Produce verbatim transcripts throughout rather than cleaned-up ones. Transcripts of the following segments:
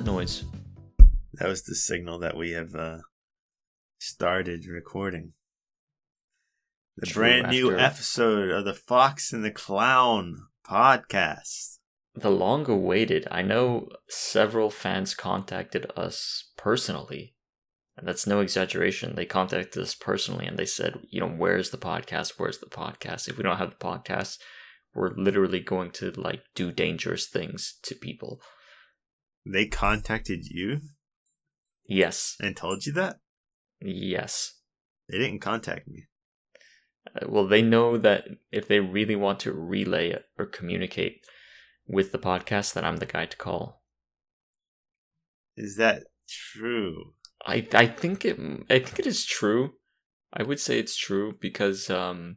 that noise? That was the signal that we have uh, started recording. The True, brand new after- episode of the Fox and the Clown podcast. The long awaited. I know several fans contacted us personally, and that's no exaggeration. They contacted us personally and they said, you know, where's the podcast? Where's the podcast? If we don't have the podcast, we're literally going to like do dangerous things to people. They contacted you Yes. and told you that? Yes. They didn't contact me. Uh, well, they know that if they really want to relay or communicate with the podcast, that I'm the guy to call. Is that true? I I think it I think it is true. I would say it's true because um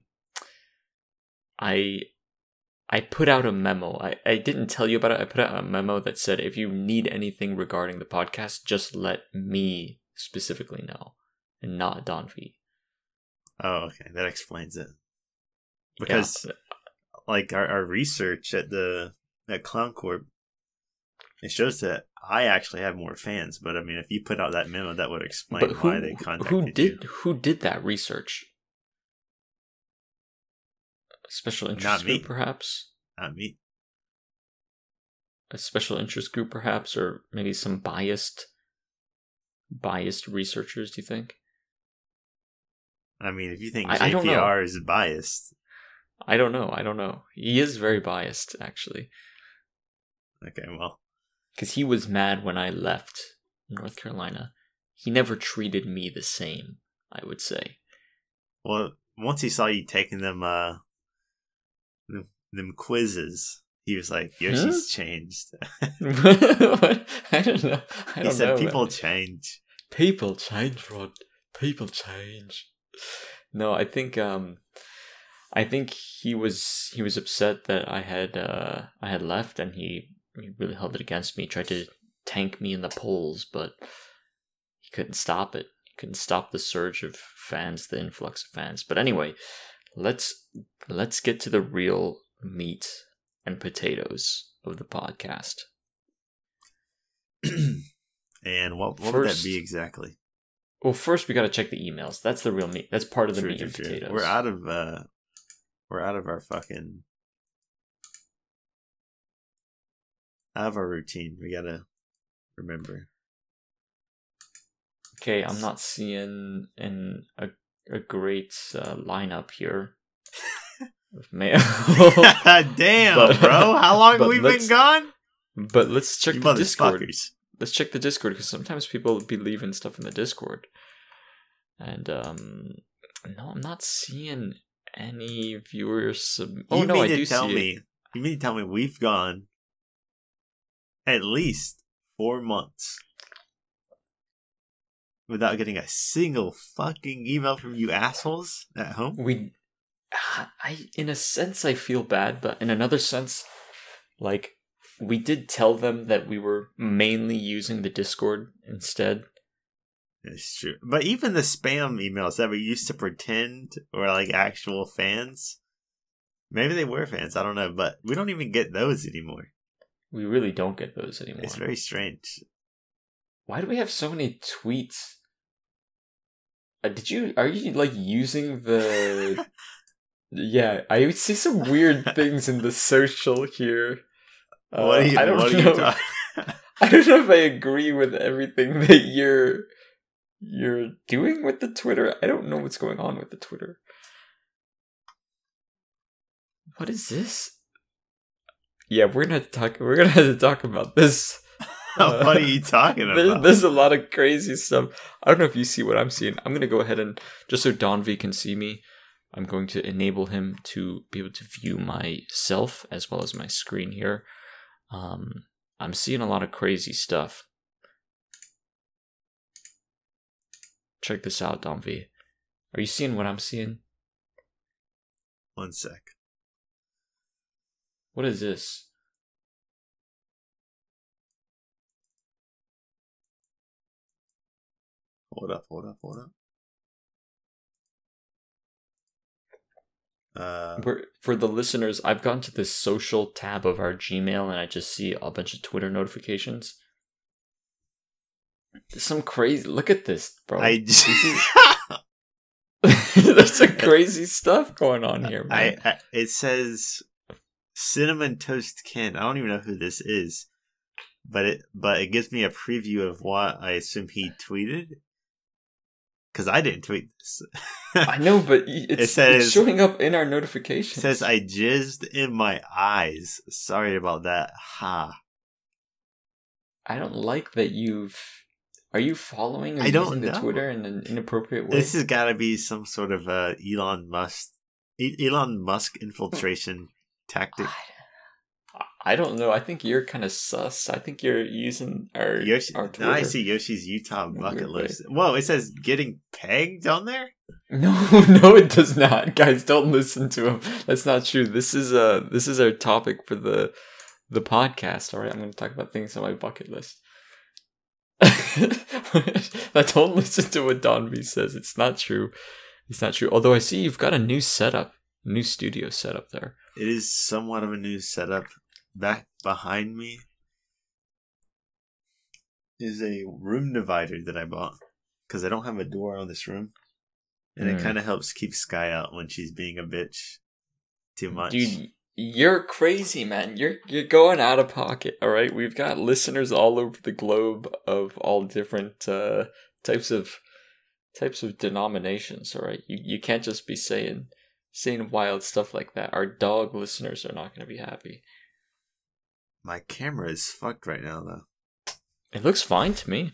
I I put out a memo. I, I didn't tell you about it. I put out a memo that said if you need anything regarding the podcast, just let me specifically know and not Don V. Oh, okay. That explains it. Because, Yeah. like, our, our research at the at Clown Corp, it shows that I actually have more fans. But, I mean, if you put out that memo, that would explain But who, why they contacted who did you. who did that research? A special interest Not me. group, perhaps? Not me. A special interest group, perhaps, or maybe some biased biased researchers, do you think? I mean, if you think I- I don't J P R is biased, I don't know. I don't know. He is very biased, actually. okay, well, Because he was mad when I left North Carolina. He never treated me the same, I would say. well, once he saw you taking them, uh, them, them quizzes, he was like, Yoshi's changed. What? I don't know. I He don't said know, people man. change. People change, Rod. People change. No, I think um, I think he was he was upset that I had uh I had left, and he, he really held it against me. Tried to tank me in the polls, but he couldn't stop it. He couldn't stop the surge of fans, the influx of fans. But anyway, let's let's get to the real meat and potatoes of the podcast. And what, what would that First- be exactly? Well, first we got to check the emails. That's the real meat. That's part of the True, meat true, and true. potatoes. We're out of uh, we're out of our fucking out of our routine. We gotta remember. Okay, I'm not seeing in a a great uh, lineup here of mail. Damn, But- bro! How long have but we let's- been gone? But let's check You the Discord. motherfuckers. Let's check the Discord because sometimes people be leaving stuff in the Discord, and um, no, I'm not seeing any viewers. Sub- oh you no, mean I to do tell see me? it. You mean to tell me we've gone at least four months without getting a single fucking email from you assholes at home? We, I in a sense I feel bad, but in another sense, like. We did tell them that we were mainly using the Discord instead. It's true. But even the spam emails that we used to pretend were like actual fans, maybe they were fans, I don't know, but we don't even get those anymore. We really don't get those anymore. It's very strange. Why do we have so many tweets? Uh, did you, are you like using the... Yeah, I see some weird things in the social here. Uh, what are you, I don't what are know. you talking I don't know if I agree with everything that you're you're doing with the Twitter. I don't know what's going on with the Twitter. What is this? Yeah, we're gonna talk. We're gonna have to talk about this. What are you talking There, about? there's a lot of crazy stuff. I don't know if you see what I'm seeing. I'm gonna go ahead and just so Don V can see me, I'm going to enable him to be able to view myself as well as my screen here. Um, I'm seeing a lot of crazy stuff. Check this out, Don V. Are you seeing what I'm seeing? One sec. What is this? Hold up, hold up, hold up. Uh, We're, for the listeners, I've gone to this social tab of our Gmail and I just see a bunch of Twitter notifications. There's some crazy. Look at this, bro. I just, There's some crazy stuff going on here, man. I, I it says Cinnamon Toast Ken. I don't even know who this is, but it but it gives me a preview of what I assume he tweeted. Because I didn't tweet this. I know, but it's, it says, it's showing up in our notifications. It says, I jizzed in my eyes. Sorry about that. Ha. I don't like that you've... Are you following or I don't using the know. Twitter in an inappropriate way? This has got to be some sort of uh, Elon Musk E- Elon Musk infiltration tactic. I don't know. I think you're kind of sus. I think you're using our, Yoshi, our Twitter. now I see Yoshi's Utah bucket list. Whoa, it says getting pegged on there? No, no, it does not. Guys, don't listen to him. That's not true. This is uh this is our topic for the the podcast. All right, I'm going to talk about things on my bucket list. But don't listen to what Don V says. It's not true. It's not true. Although I see you've got a new setup, new studio setup there. It is somewhat of a new setup. Back behind me is a room divider that I bought because I don't have a door on this room, and mm. it kind of helps keep Sky out when she's being a bitch too much. Dude, you're crazy, man. You're you're going out of pocket. All right, we've got listeners all over the globe of all different uh, types of types of denominations. All right, you you can't just be saying saying wild stuff like that. Our dog listeners are not going to be happy. My camera is fucked right now, though. It looks fine to me.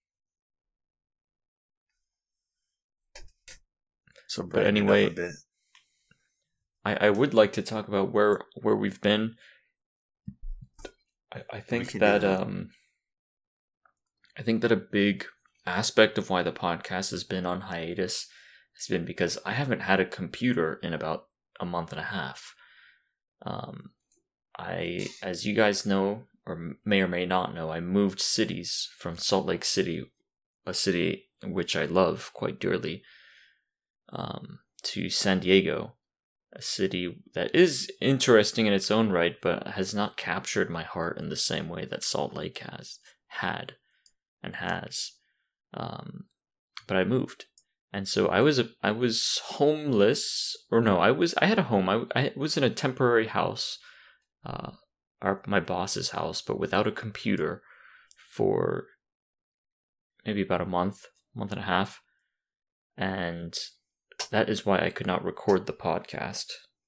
So, but anyway, I, I would like to talk about where where we've been. I, I think that, that um, I think that a big aspect of why the podcast has been on hiatus has been because I haven't had a computer in about a month and a half. Um. I, as you guys know, or may or may not know, I moved cities from Salt Lake City, a city which I love quite dearly, um, to San Diego, a city that is interesting in its own right, but has not captured my heart in the same way that Salt Lake has had and has. Um, but I moved, and so I was a, I was homeless, or no, I was I had a home. I I was in a temporary house. Uh, our my boss's house, but without a computer for maybe about a month, month and a half, and that is why I could not record the podcast.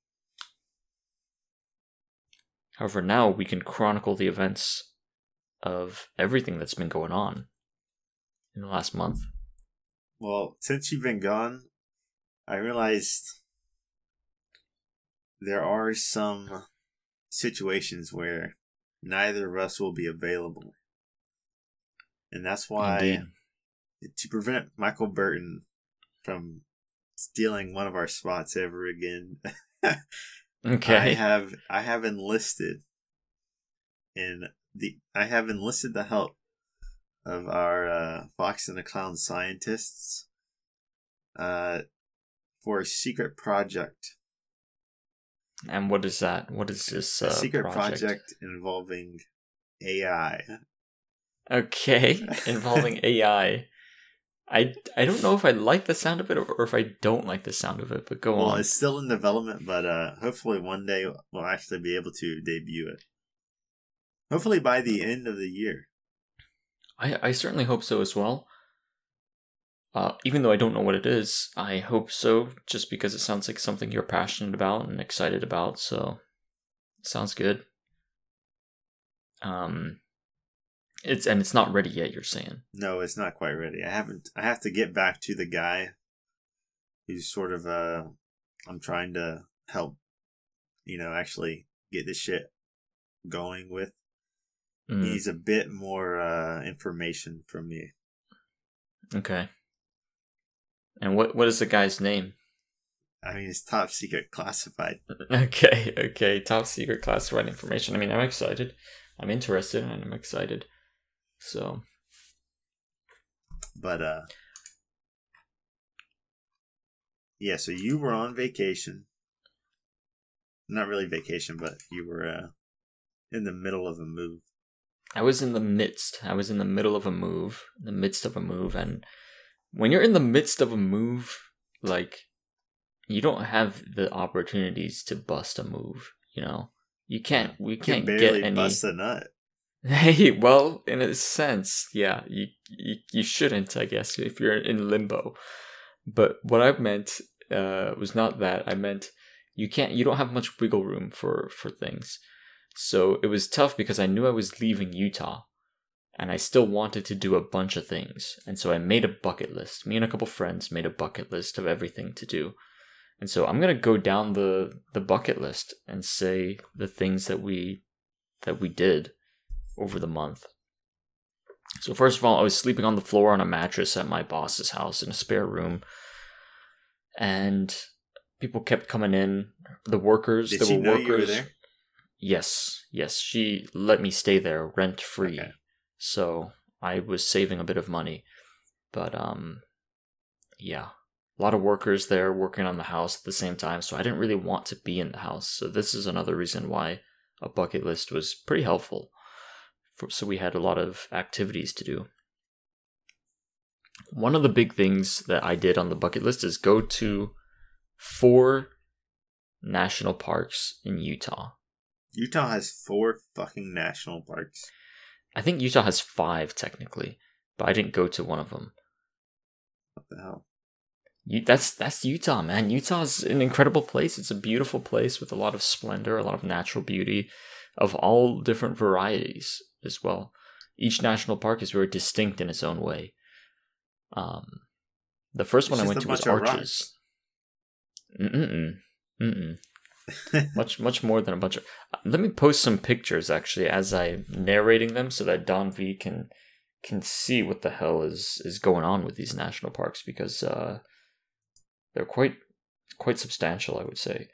However, now we can chronicle the events of everything that's been going on in the last month. Well, since you've been gone, I realized there are some situations where neither of us will be available, and that's why Indeed. to prevent Michael Burton from stealing one of our spots ever again, okay, I have I have enlisted in the I have enlisted the help of our uh, Fox and the Clown scientists uh, for a secret project. And what is that? What is this uh, a secret project? project involving A I. Okay, involving A I. I, I don't know if I like the sound of it or if I don't like the sound of it, but go well, on. Well, it's still in development, but uh, hopefully one day we'll actually be able to debut it. Hopefully by the end of the year. I, I certainly hope so as well. Uh, even though I don't know what it is, I hope so, just because it sounds like something you're passionate about and excited about, so it sounds good. Um, it's and it's not ready yet, you're saying? No, it's not quite ready. I haven't. I have to get back to the guy who's sort of, uh, I'm trying to help, you know, actually get this shit going with. Mm. He needs a bit more uh, information from me. Okay. And what what is the guy's name? I mean, it's top secret classified. Okay, okay, top secret classified information. I mean, I'm excited. I'm interested and I'm excited. So. But, uh. yeah, so you were on vacation. Not really vacation, but you were uh, in the middle of a move. I was in the midst. I was in the middle of a move, in the midst of a move, and when you're in the midst of a move, like, you don't have the opportunities to bust a move. You know, you can't. We You can't can get barely any. bust a nut. Hey, well, in a sense, yeah, you, you you shouldn't, I guess, if you're in limbo. But what I meant uh, was not that. I meant you can't. You don't have much wiggle room for for things. So it was tough because I knew I was leaving Utah, and I still wanted to do a bunch of things. And so I made a bucket list. Me and a couple friends made a bucket list of everything to do. And so I'm gonna go down the the bucket list and say the things that we that we did over the month. So first of all, I was sleeping on the floor on a mattress at my boss's house in a spare room, and people kept coming in. The workers, Did there she were know workers. you were there? Yes, yes, she let me stay there rent free. Okay. So I was saving a bit of money, but um, yeah, a lot of workers there working on the house at the same time. So I didn't really want to be in the house. So this is another reason why a bucket list was pretty helpful. So we had a lot of activities to do. One of the big things that I did on the bucket list is go to four national parks in Utah. Utah has four fucking national parks. I think Utah has five technically, but I didn't go to one of them. What the hell? You, that's that's Utah, man. Utah's an incredible place. It's a beautiful place with a lot of splendor, a lot of natural beauty of all different varieties as well. Each national park is very distinct in its own way. Um, the first It's one I just went a to was bunch of Arches. Mm-mm. Mm-mm. much, much more than a bunch of... Let me post some pictures, actually, as I'm narrating them so that Don V can can see what the hell is, is going on with these national parks, because uh, they're quite quite substantial, I would say.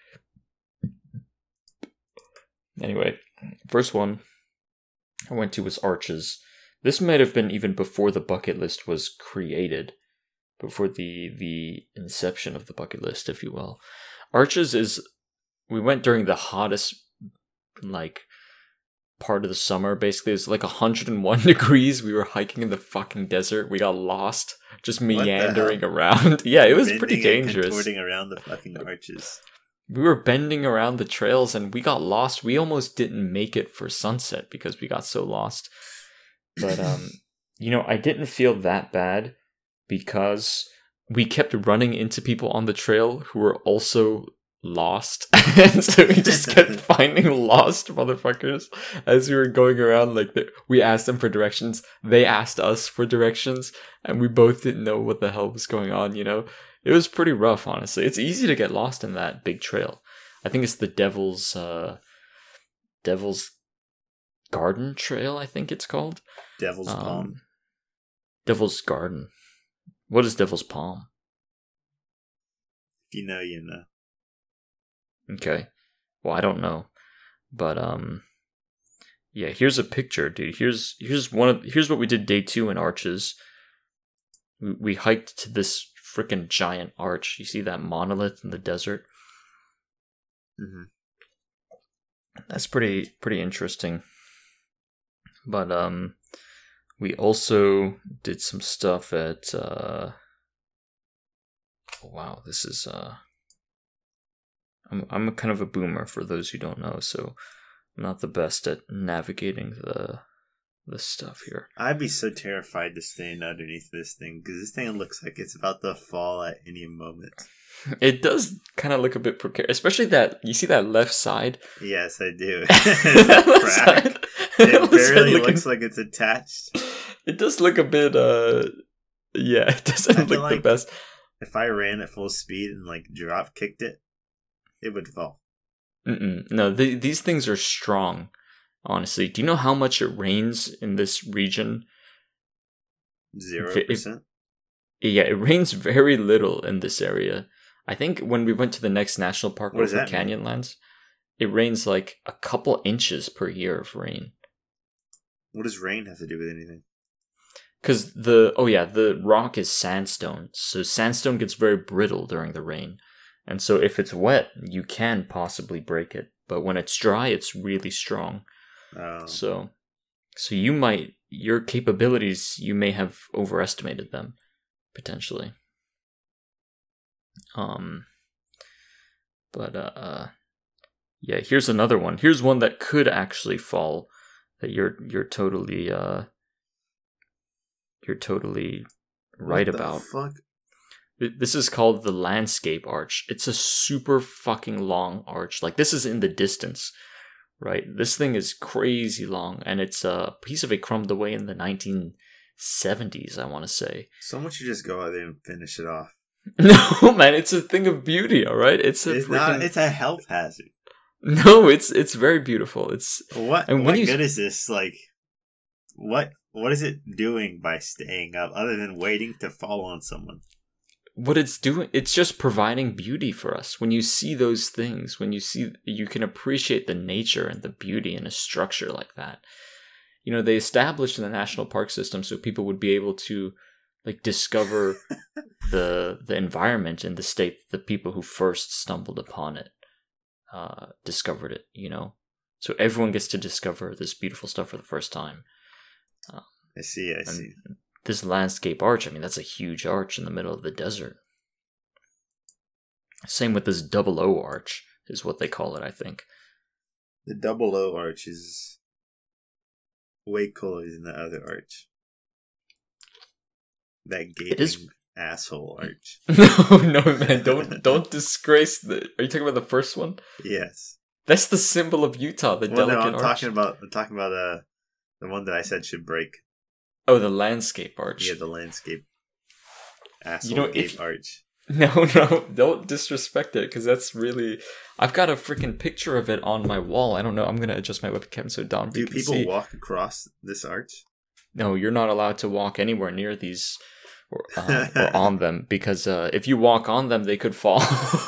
Anyway, first one I went to was Arches. This might have been even before the bucket list was created, before the the inception of the bucket list, if you will. Arches is, we went during the hottest, like, part of the summer, basically. It was like one hundred one degrees. We were hiking in the fucking desert. We got lost, just meandering around. Yeah, it was Bending pretty and dangerous. contorting around the fucking arches. We were bending around the trails and we got lost. We almost didn't make it for sunset because we got so lost. But, um, you know, I didn't feel that bad because we kept running into people on the trail who were also lost. And so we just kept finding lost motherfuckers as we were going around. Like, we asked them for directions. They asked us for directions. And we both didn't know what the hell was going on, you know? It was pretty rough, honestly. It's easy to get lost in that big trail. I think it's the Devil's, uh, Devil's Garden Trail, I think it's called. Devil's um, Palm. Devil's Garden. What is Devil's Palm? If you know, you know. Okay. Well, I don't know. But, um, yeah, here's a picture, dude. Here's, here's one of, here's what we did day two in Arches. We, we hiked to this freaking giant arch. You see that monolith in the desert? Mm-hmm. That's pretty pretty interesting. But um, we also did some stuff at. Uh, oh, wow, this is. Uh, I'm I'm kind of a boomer for those who don't know, so I'm not the best at navigating the the stuff here. I'd be so terrified to stand underneath this thing because this thing looks like it's about to fall at any moment. It does kind of look a bit precarious, especially that you see that left side. Yes, I do. That left side- It that left side barely looking- looks like it's attached. It does look a bit. Uh, yeah, it doesn't I look feel the like best. If I ran at full speed and like drop kicked it, it would fall. Mm-mm. No, the, these things are strong. Honestly, do you know how much it rains in this region? Zero If- percent. Yeah, it rains very little in this area. I think when we went to the next national park What does over that mean? Canyonlands, it rains like a couple inches per year of rain. What does rain have to do with anything? Because the, oh yeah, the rock is sandstone. So sandstone gets very brittle during the rain. And so if it's wet, you can possibly break it. But when it's dry, it's really strong. Oh. So So you might, your capabilities, you may have overestimated them, potentially. Um, but, uh, yeah, here's another one. Here's one that could actually fall, that you're, you're totally, uh, you're totally right what the about. Fuck? This is called the Landscape Arch. It's a super fucking long arch. Like, this is in the distance, right? This thing is crazy long, and it's a piece of it crumbed away in the nineteen seventies, I want to say. Someone should just go out there and finish it off. No, man, it's a thing of beauty, all right? It's a It's freaking... not. It's a health hazard. No, it's it's very beautiful. It's What? and when what you... good is this? Like, what? What is it doing by staying up, other than waiting to fall on someone? What it's doing, it's just providing beauty for us. When you see those things, when you see, you can appreciate the nature and the beauty in a structure like that. You know, they established in the national park system so people would be able to, like, discover the the environment in the state that the people who first stumbled upon it uh, discovered it. You know, so everyone gets to discover this beautiful stuff for the first time. Uh, I see. I see. This landscape arch, I mean, that's a huge arch in the middle of the desert. Same with this double O arch, is what they call it, I think. The double O arch is way cooler than the other arch. That gaping is... asshole arch. No, no, man, don't don't disgrace the... Are you talking about the first one? Yes. That's the symbol of Utah, the well, delicate no, I'm arch. talking about. I'm talking about uh, the one that I said should break. Oh, the landscape arch. Yeah, the landscape asshole You know, gape if- arch. No, no, don't disrespect it, because that's really... I've got a freaking picture of it on my wall. I don't know, I'm going to adjust my webcam so Don Do can people see. walk across this arch? No, you're not allowed to walk anywhere near these or, uh, or on them, because uh, if you walk on them, they could fall.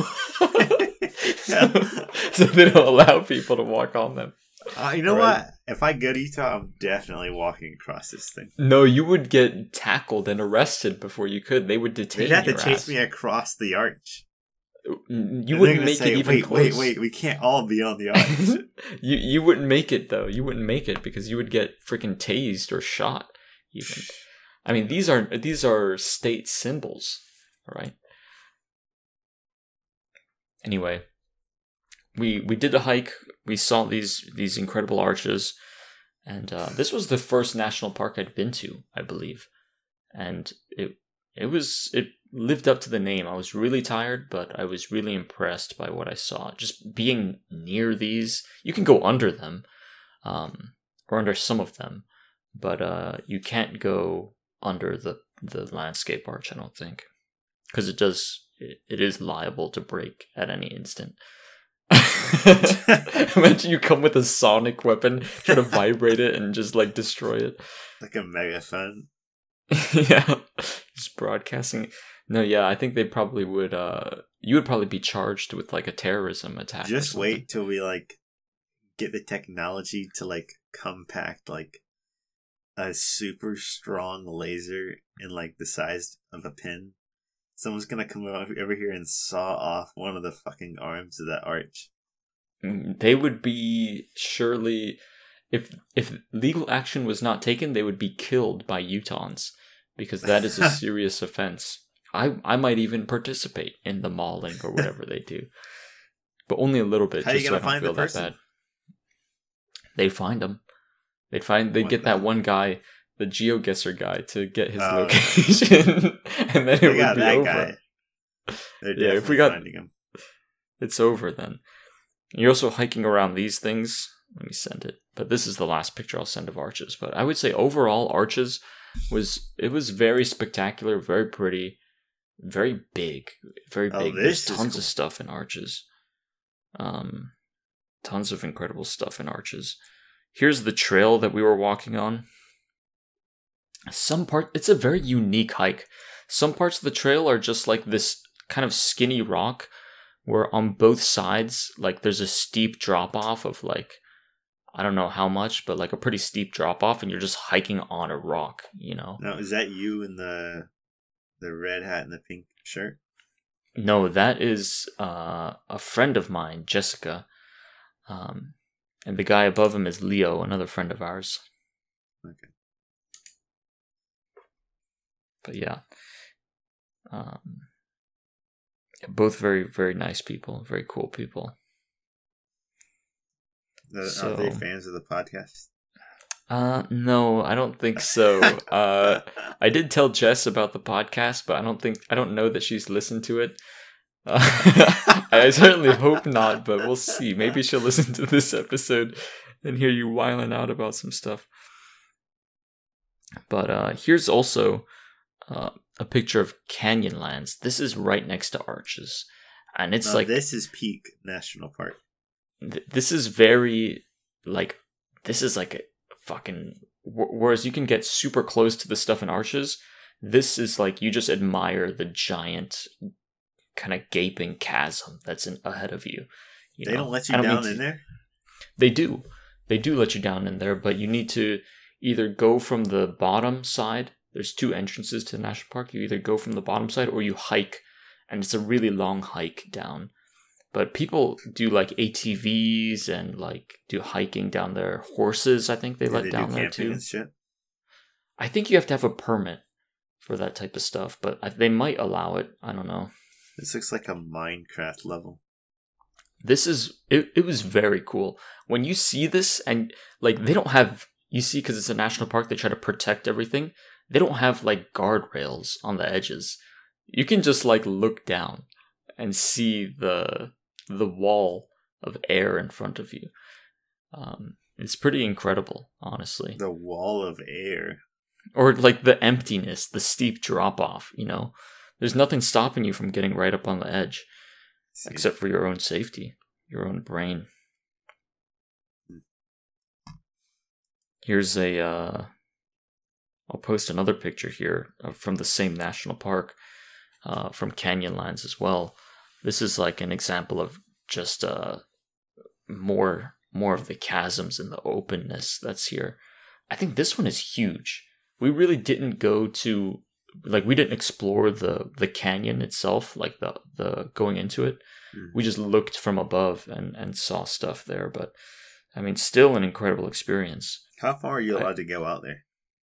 so, so they don't allow people to walk on them. Uh, you know Right. what? If I go to Utah, I'm definitely walking across this thing. No, you would get tackled and arrested before you could. They would detain They'd have to your chase ass. me across the arch. You And they're wouldn't gonna make say, it even wait, close. Wait, wait, we can't all be on the arch. you you wouldn't make it though. You wouldn't make it because you would get freaking tased or shot. Even, I mean, these are these are state symbols, all right? Anyway, we we did a hike. We saw these these incredible arches, and uh, this was the first national park I'd been to, I believe, and it it was it lived up to the name. I was really tired, but I was really impressed by what I saw. Just being near these, you can go under them, um, or under some of them, but uh, you can't go under the the landscape arch. I don't think, because it does it, it is liable to break at any instant. Imagine you come with a sonic weapon, try to vibrate it and just like destroy it. Like a megaphone. Yeah, just broadcasting. No, yeah, I think they probably would. Uh, you would probably be charged with like a terrorism attack. Just wait till we like get the technology to like compact like a super strong laser in like the size of a pin. Someone's gonna come over here and saw off one of the fucking arms of that arch. They would be surely, if if legal action was not taken, they would be killed by Utahns, because that is a serious offense. I I might even participate in the mauling or whatever they do, but only a little bit. How just you so I gonna don't find feel the that person? bad. They'd find them. They'd find. They'd What get that the- one guy, the GeoGuessr guy, to get his Oh, location, and then it They would got be that over. guy. They're Yeah, if definitely we got- finding him. It's over then. You're also hiking around these things. Let me send it. But this is the last picture I'll send of arches. But I would say overall, arches was it was very spectacular, very pretty, very big, very Oh, big. this There's is tons cool. of stuff in arches. Um, tons of incredible stuff in arches. Here's the trail that we were walking on. Some part, it's a very unique hike. Some parts of the trail are just like this kind of skinny rock, where on both sides, like there's a steep drop off of like, I don't know how much, but like a pretty steep drop off, and you're just hiking on a rock, you know? Now, is that you in the the red hat and the pink shirt? No, that is uh, a friend of mine, Jessica. Um, and the guy above him is Leo, another friend of ours. but yeah, um, both very very nice people, very cool people. Are so, they fans of the podcast? Uh, no, I don't think so. uh, I did tell Jess about the podcast, but I don't think I don't know that she's listened to it. Uh, I certainly hope not, but we'll see. Maybe she'll listen to this episode and hear you whiling out about some stuff. But uh, here's also uh, a picture of Canyonlands. This is right next to Arches, and it's no, like this is peak national park. Th- this is very like this is like a fucking. Whereas you can get super close to the stuff in Arches, this is like you just admire the giant kind of gaping chasm that's in, ahead of you. you they know? don't let you don't down to, in there? They do. They do let you down in there, but you need to either go from the bottom side. There's two entrances to the national park. You either go from the bottom side or you hike, and it's a really long hike down. But people do like A T Vs and like do hiking down there. Horses, I think they yeah, let they down do there camping too. And shit. I think you have to have a permit for that type of stuff, but they might allow it. I don't know. This looks like a Minecraft level. This is it. It was very cool when you see this, and like they don't have. You see, because it's a national park, they try to protect everything. They don't have like guardrails on the edges. You can just like look down and see the the wall of air in front of you. Um, it's pretty incredible, honestly. The wall of air. Or like the emptiness, the steep drop off, you know. There's nothing stopping you from getting right up on the edge. See. Except for your own safety, your own brain. Here's a, uh, I'll post another picture here from the same national park, uh, from Canyonlands as well. This is like an example of just uh, more more of the chasms and the openness that's here. I think this one is huge. We really didn't go to, like, we didn't explore the, the canyon itself, like the, the going into it. Mm. We just looked from above and, and saw stuff there. But, I mean, still an incredible experience. How far are you allowed I, to go out there?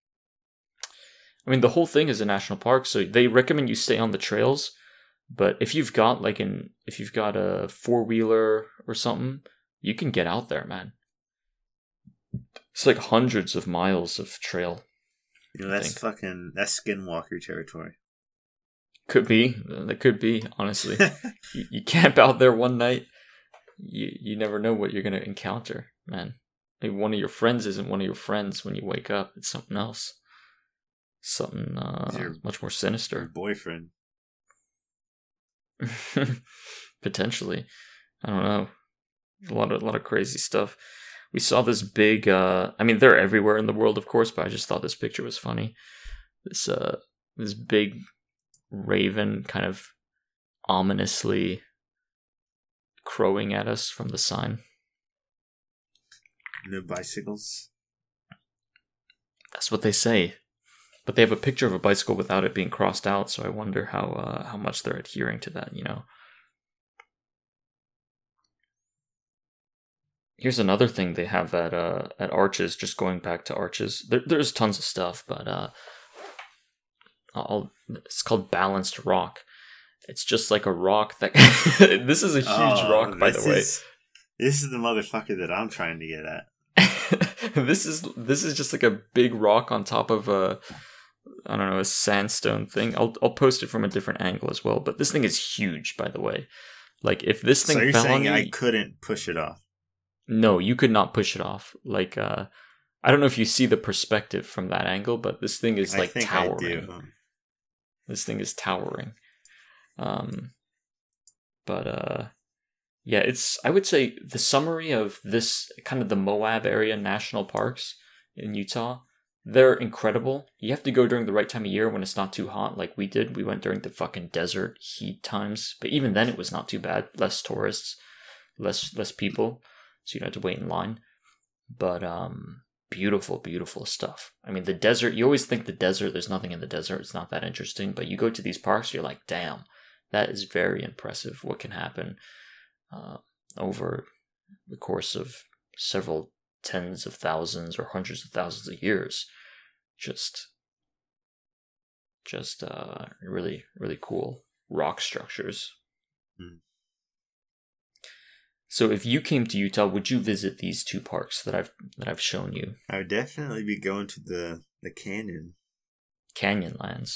I mean, the whole thing is a national park, so they recommend you stay on the trails. But if you've got like an if you've got a four wheeler or something, you can get out there, man. It's like hundreds of miles of trail. You know, that's fucking that's Skinwalker territory. Could be. That could be, honestly. you, you camp out there one night, you you never know what you're gonna encounter, man. Maybe one of your friends isn't one of your friends when you wake up. It's something else. Something uh, your, much more sinister. Your boyfriend. Potentially. I don't know. A lot of a lot of crazy stuff. We saw this big uh I mean they're everywhere in the world, of course, but I just thought this picture was funny. This uh this big raven kind of ominously crowing at us from the sign. No bicycles. That's what they say. But they have a picture of a bicycle without it being crossed out, so I wonder how uh, how much they're adhering to that, you know. Here's another thing they have at uh, at Arches, just going back to Arches. There, there's tons of stuff, but uh, I'll, it's called Balanced Rock. It's just like a rock that... This is a huge oh, rock, by the way. Is, this is the motherfucker that I'm trying to get at. this is this is just like a big rock on top of a... I don't know, a sandstone thing. I'll I'll post it from a different angle as well. But this thing is huge, by the way. Like, if this thing so you're fell saying on I you, couldn't push it off? No, you could not push it off. Like, uh, I don't know if you see the perspective from that angle, but this thing is like I think towering. I do. This thing is towering. Um, but uh, yeah, it's. I would say the summary of this kind of the Moab area national parks in Utah. They're incredible. You have to go during the right time of year when it's not too hot, like we did. We went during the fucking desert heat times, but even then it was not too bad. Less tourists, less less people, so you don't have to wait in line. But um, beautiful, beautiful stuff. I mean, the desert. You always think the desert. There's nothing in the desert. It's not that interesting. But you go to these parks, you're like, damn, that is very impressive. What can happen uh, over the course of several tens of thousands or hundreds of thousands of years. Just just uh, really, really cool rock structures. Mm. So if you came to Utah, would you visit these two parks that I've that I've shown you? I would definitely be going to the, the canyon. Canyonlands.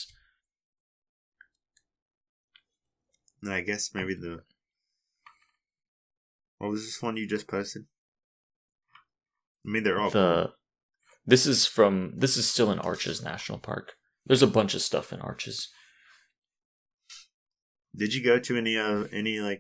No, I guess maybe the... What was this one you just posted? I mean, they're all the cool. This is from this is still in Arches National Park. There's a bunch of stuff in Arches. Did you go to any uh any like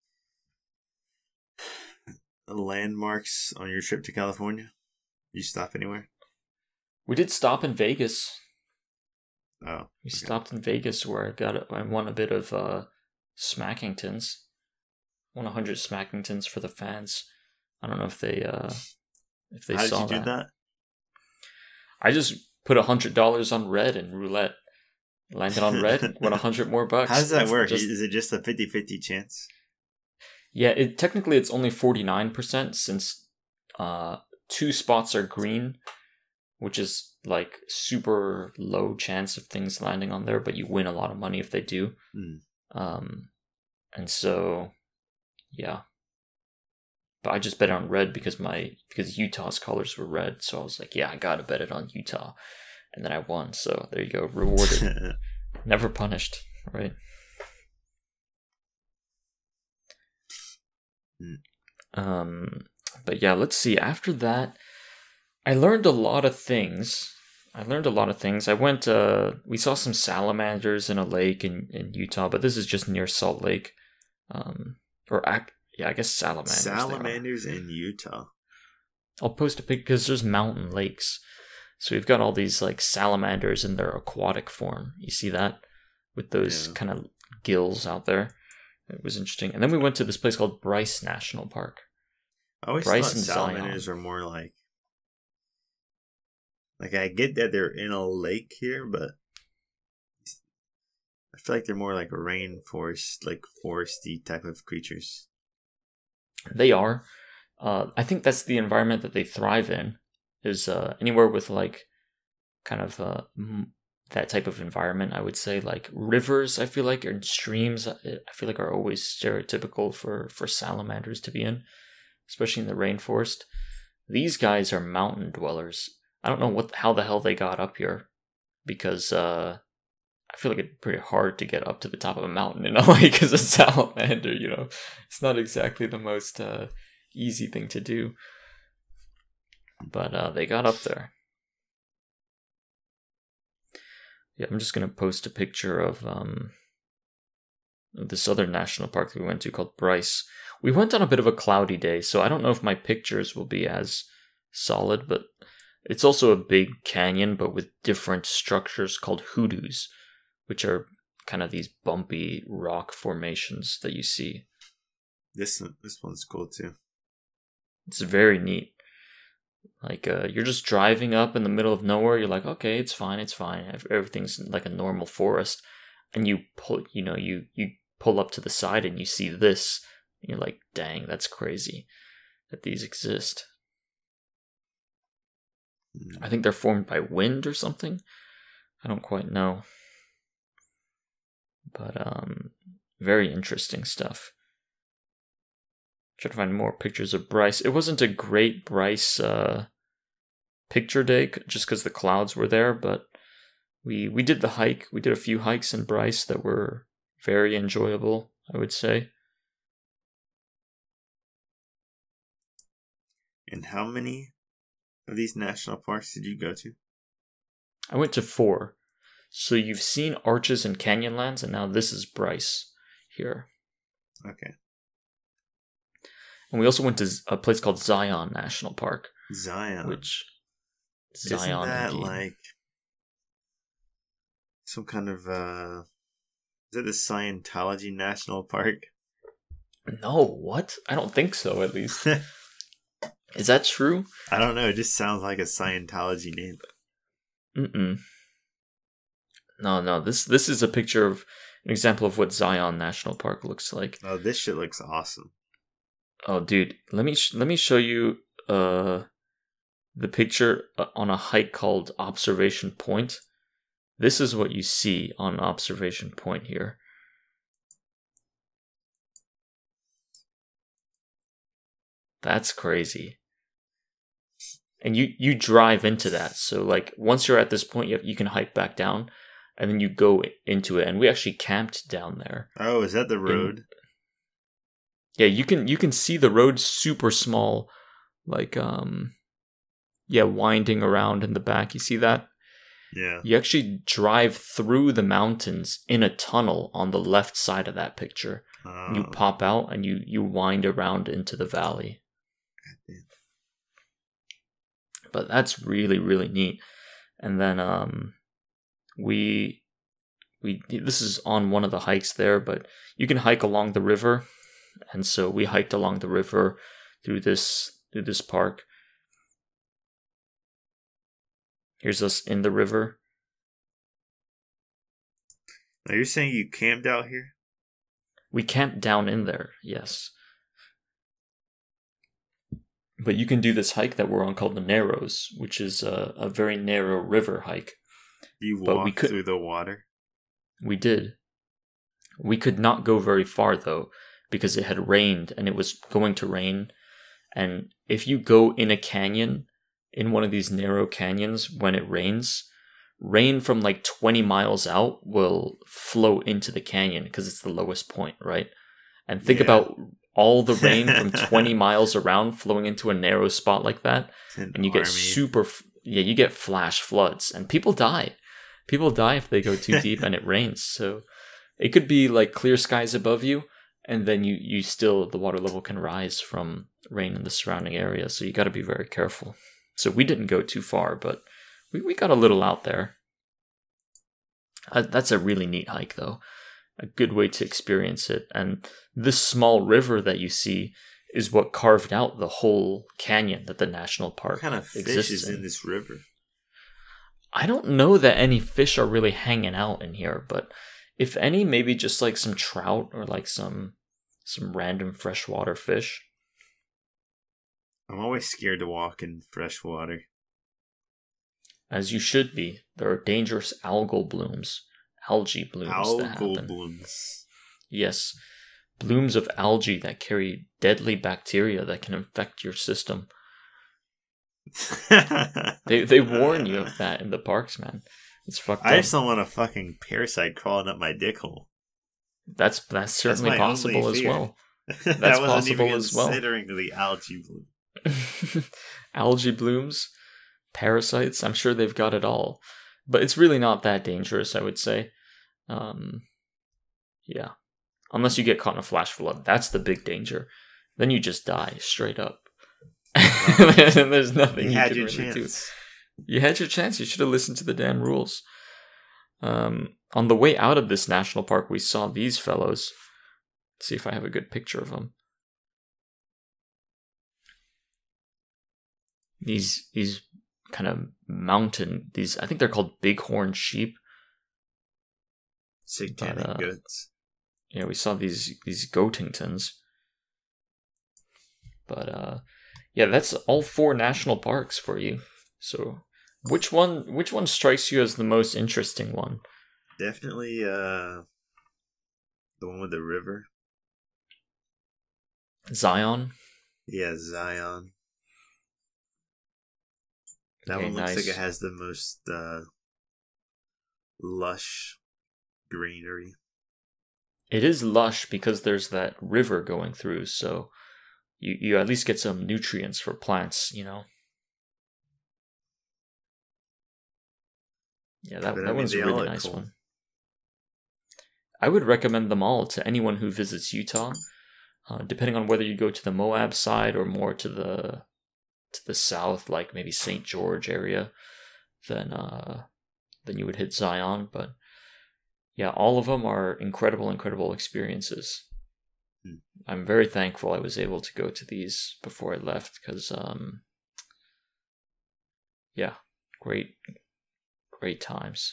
landmarks on your trip to California? You stop anywhere? We did stop in Vegas. Oh, We okay. stopped in Vegas where I got a, I won a bit of uh, Smackingtons. Won a hundred Smackingtons for the fans. I don't know if they uh, if they How saw did you that. do that? I just put a hundred dollars on red and roulette. Landed on red, won a hundred more bucks. How does that It's work? just- Is it just a fifty-fifty chance? yeah, it technically it's only forty-nine percent since uh, two spots are green, which is like super low chance of things landing on there, but you win a lot of money if they do. Mm. Um, and so, yeah. But I just bet on red because my because Utah's colors were red, so I was like, yeah, I gotta bet it on Utah, and then I won. So there you go, rewarded, never punished, right? Mm. Um, but yeah, let's see. After that, I learned a lot of things. I learned a lot of things. I went. Uh, we saw some salamanders in a lake in, in Utah, but this is just near Salt Lake. Um, or ac- yeah, I guess salamanders. they are. Salamanders in Utah. I'll post a pic because there's mountain lakes. So we've got all these like salamanders in their aquatic form. You see that? With those Yeah. kind of gills out there. It was interesting. And then we went to this place called Bryce National Park. I always Bryce thought and salamanders Zion. are more like... Like, I get that they're in a lake here, but... I feel like they're more like rainforest, like foresty type of creatures. They are. Uh, I think that's the environment that they thrive in. Is uh, anywhere with like kind of uh, m- that type of environment. I would say like rivers. I feel like and streams. I feel like are always stereotypical for for salamanders to be in, especially in the rainforest. These guys are mountain dwellers. I don't know what how the hell they got up here, because uh, I feel like it'd be pretty hard to get up to the top of a mountain in a lake as a salamander. You know, it's not exactly the most uh, easy thing to do. But uh, they got up there. Yeah, I'm just gonna post a picture of um of this other national park that we went to called Bryce. We went on a bit of a cloudy day, so I don't know if my pictures will be as solid, but it's also a big canyon, but with different structures called hoodoos, which are kind of these bumpy rock formations that you see. This one, this one's cool too. It's very neat. Like, uh, you're just driving up in the middle of nowhere. You're like, okay, it's fine, it's fine. Ev- Everything's like a normal forest, and you pull, you know, you you pull up to the side and you see this. And you're like, dang, that's crazy that these exist. I think they're formed by wind or something. I don't quite know, but um, very interesting stuff. Try to find more pictures of Bryce. It wasn't a great Bryce uh, picture day just because the clouds were there, but we we did the hike. We did a few hikes in Bryce that were very enjoyable, I would say. And how many of these national parks did you go to? I went to four. So you've seen Arches and Canyonlands, and now this is Bryce here. Okay. And we also went to a place called Zion National Park, Zion. which Isn't Zion that indeed. like some kind of uh is it the Scientology National Park? No, what? I don't think so, at least. Is that true? I don't know, it just sounds like a Scientology name. Mm-mm. No, no. This this is a picture of an example of what Zion National Park looks like. Oh, this shit looks awesome. Oh, dude, let me sh- let me show you uh the picture uh, on a hike called Observation Point. this is what you see on observation point here. That's crazy. And you, you drive into that. So, like, once you're at this point, you, have, you can hike back down, and then you go into it. And we actually camped down there. Oh, is that the road? In, yeah, you can you can see the road super small, like, um, yeah, winding around in the back. You see that? Yeah. You actually drive through the mountains in a tunnel on the left side of that picture. Uh, You pop out, and you, you wind around into the valley. But that's really, really neat. And then um, we we this is on one of the hikes there, but you can hike along the river, and so we hiked along the river through this through this park. Here's us in the river. Now you're saying you camped out here? We camped down in there, yes. But you can do this hike that we're on called the Narrows, which is a, a very narrow river hike. You But walked we could- through the water? We did. We could not go very far, though, because it had rained, and it was going to rain. And if you go in a canyon, in one of these narrow canyons, when it rains, rain from like twenty miles out will flow into the canyon because it's the lowest point, right? And think Yeah. about all the rain from twenty miles around flowing into a narrow spot like that, An and you get army. super, yeah, you get flash floods, and people die. People die if they go too deep and it rains. So it could be like clear skies above you, and then you, you still, the water level can rise from rain in the surrounding area. So you got to be very careful. So we didn't go too far, but we, we got a little out there. Uh, that's a really neat hike, though. A good way to experience it. And this small river that you see is what carved out the whole canyon that the national park What kind of fish exists is in. in this river? I don't know that any fish are really hanging out in here, but if any, maybe just like some trout or like some some random freshwater fish. I'm always scared to walk in fresh water. As you should be. There are dangerous algal blooms, algae blooms that Algal happen. blooms. Yes, blooms of algae that carry deadly bacteria that can infect your system. They they warn you of that in the parks, man. It's fucked I up. just don't want a fucking parasite crawling up my dick hole. That's that's certainly my possible only as fear. well. That's possible as well. Considering the algae bloom. Algae blooms, parasites. I'm sure they've got it all, but it's really not that dangerous, I would say. Um, yeah, unless you get caught in a flash flood, that's the big danger. Then you just die straight up. And there's nothing You you, had can your really chance. do. You had your chance. You should have listened to the damn rules. Um, on the way out of this national park, we saw these fellows. Let's see if I have a good picture of them. These these kind of mountain, these I think they're called bighorn sheep. Satanic But, uh, goods. Yeah, we saw these these Goatingtons. But uh yeah, that's all four national parks for you. So which one which one strikes you as the most interesting one? Definitely uh the one with the river. Zion? Yeah, Zion. That Okay, one looks like nice. it has the most uh, lush greenery. It is lush because there's that river going through, so you, you at least get some nutrients for plants, you know? Yeah, that, But, I that mean, one's a they all really look nice cool. one. I would recommend them all to anyone who visits Utah, uh, depending on whether you go to the Moab side or more to the to the south, like maybe Saint George area. Then, uh, then you would hit Zion. But yeah, all of them are incredible, incredible experiences. Hmm. I'm very thankful I was able to go to these before I left because, um, yeah, great, great times.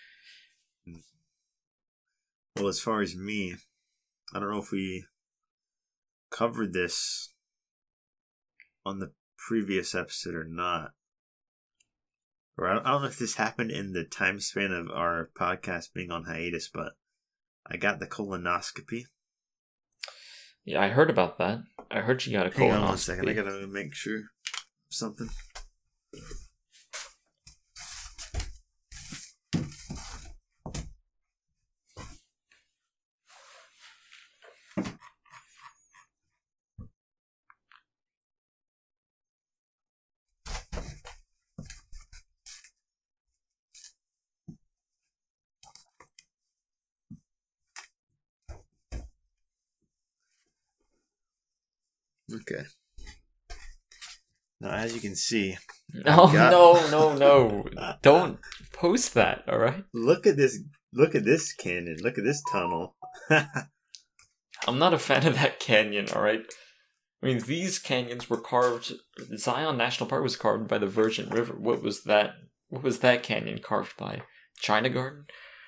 Well, as far as me, I don't know if we covered this on the previous episode or not. Or I don't, I don't know if this happened in the time span of our podcast being on hiatus, but I got the colonoscopy. Yeah, I heard about that. I heard you got a colonoscopy. Hang on one second. I gotta make sure of something. Okay. Now, as you can see, no, got... no, no, no! Don't post that. All right. Look at this! Look at this canyon! Look at this tunnel! I'm not a fan of that canyon. All right. I mean, these canyons were carved. Zion National Park was carved by the Virgin River. What was that? What was that canyon carved by? China Garden?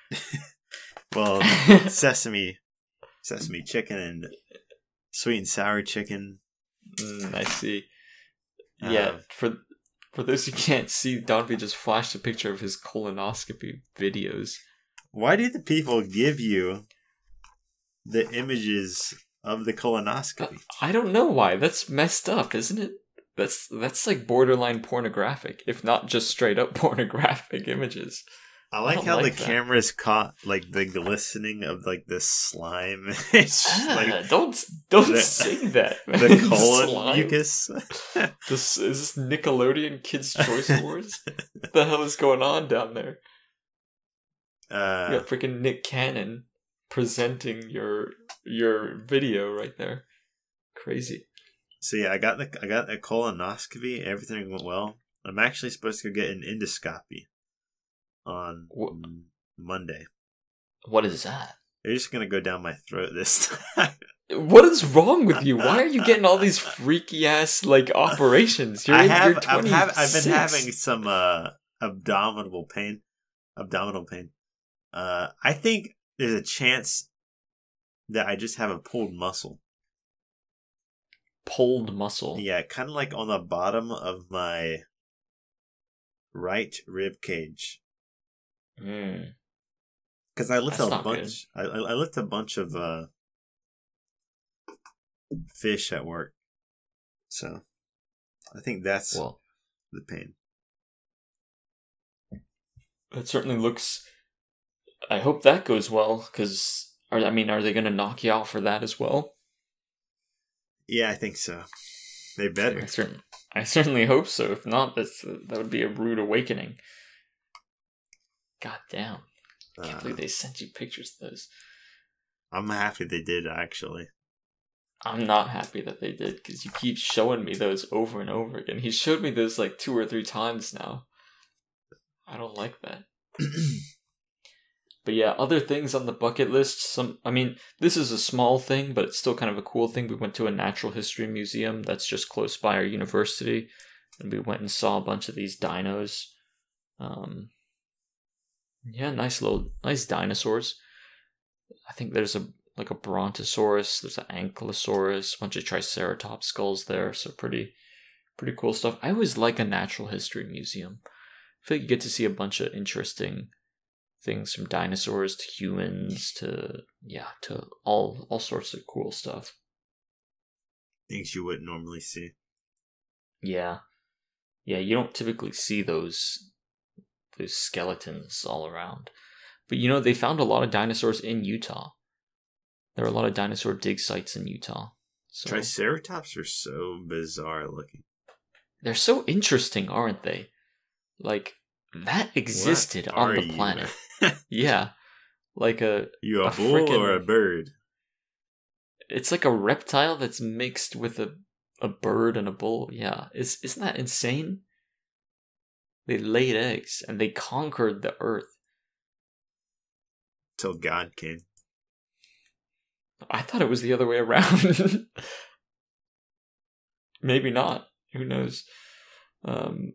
Well, sesame, sesame chicken and sweet and sour chicken. Mm, I see. Yeah, um, for for those who can't see, Donovan just flashed a picture of his colonoscopy videos. Why did the people give you the images of the colonoscopy? I don't know why. That's messed up, isn't it? That's that's like borderline pornographic, if not just straight up pornographic images. I like I how like the that. cameras caught like the glistening of like the slime. It's ah, like don't don't the, say that, man. The colon mucus. This is this Nickelodeon Kids Choice Awards? What the hell is going on down there? Uh, you got freaking Nick Cannon presenting your your video right there. Crazy. So yeah, I got the I got a colonoscopy. Everything went well. I'm actually supposed to go get an endoscopy on what? Monday. What is that? They're just gonna go down my throat this time. What is wrong with you? Why are you getting all these freaky ass like operations? You're I in have, your twenty-six. I've, have, I've been having some uh, abdominal pain. Abdominal pain. Uh, I think there's a chance that I just have a pulled muscle. Pulled muscle? Yeah, kind of like on the bottom of my right rib cage. Mm. Because I lift That's a bunch. I, I lift a bunch of uh, fish at work, so I think that's well, the pain. It certainly looks. I hope that goes well. Because I mean, are they going to knock you out for that as well? Yeah, I think so. They better. I certainly, I certainly hope so. If not, that's that would be a rude awakening. God damn. I can't uh, believe they sent you pictures of those. I'm happy they did, actually. I'm not happy that they did, because you keep showing me those over and over again. He showed me those like two or three times now. I don't like that. But yeah, other things on the bucket list. Some, I mean, this is a small thing, but it's still kind of a cool thing. We went to a natural history museum that's just close by our university, and we went and saw a bunch of these dinos. Um... Yeah, nice little, nice dinosaurs. I think there's a like a Brontosaurus, there's an Ankylosaurus, a bunch of Triceratops skulls there, so pretty, pretty cool stuff. I always like a natural history museum. I feel like you get to see a bunch of interesting things, from dinosaurs to humans to yeah, to all all sorts of cool stuff. Things you wouldn't normally see. Yeah, yeah, you don't typically see those. Those skeletons all around. But you know, they found a lot of dinosaurs in Utah. There are a lot of dinosaur dig sites in Utah. So Triceratops are so bizarre looking. They're so interesting, aren't they? Like, that existed what on the planet. Yeah. Like a You a, a bull frickin', or a bird? It's like a reptile that's mixed with a, a bird and a bull. Yeah. Is, isn't that insane? They laid eggs, and they conquered the earth. Till God came. I thought it was the other way around. Maybe not. Who knows? Um,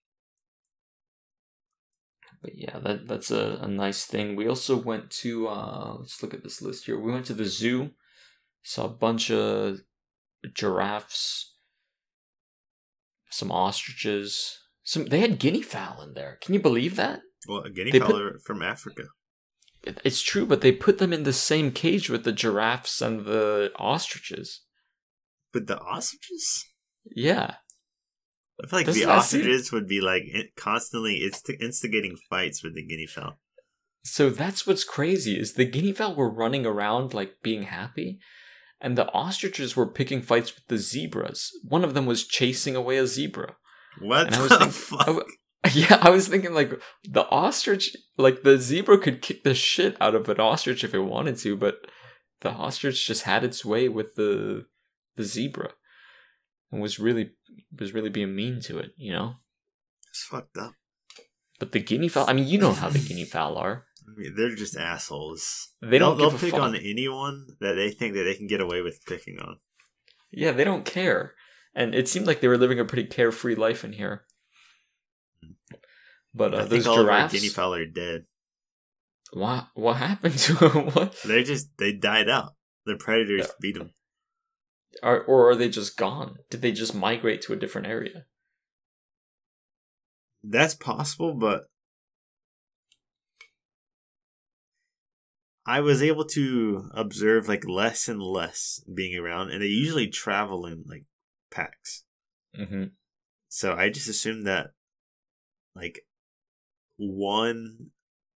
but yeah, that that's a, a nice thing. We also went to, uh, let's look at this list here. We went to the zoo, saw a bunch of giraffes, some ostriches, some they had guinea fowl in there. Can you believe that? Well, a guinea They fowl put- are from Africa. It- It's true, but they put them in the same cage with the giraffes and the ostriches. But the ostriches? Yeah. I feel like Doesn't the that seem- ostriches would be like in- constantly inst- instigating fights with the guinea fowl. So that's what's crazy is the guinea fowl were running around like being happy, and the ostriches were picking fights with the zebras. One of them was chasing away a zebra. What And I the was think- fuck? I w- Yeah, I was thinking like the ostrich, like the zebra could kick the shit out of an ostrich if it wanted to, but the ostrich just had its way with the the zebra and was really was really being mean to it, you know. It's fucked up. But the guinea fowl, I mean, you know how the guinea fowl are. I mean, they're just assholes. They don't They'll, give they'll a pick fuck. on anyone that they think that they can get away with picking on. Yeah, they don't care. And it seemed like they were living a pretty carefree life in here. But uh, I those think all of our giraffes, guinea fowl are dead. what what happened to them? What They just they died out. The predators Yeah. beat them. are or are they just gone? Did they just migrate to a different area? That's possible, but I was able to observe like less and less being around, and they usually travel in like packs. Mm-hmm. So I just assumed that like one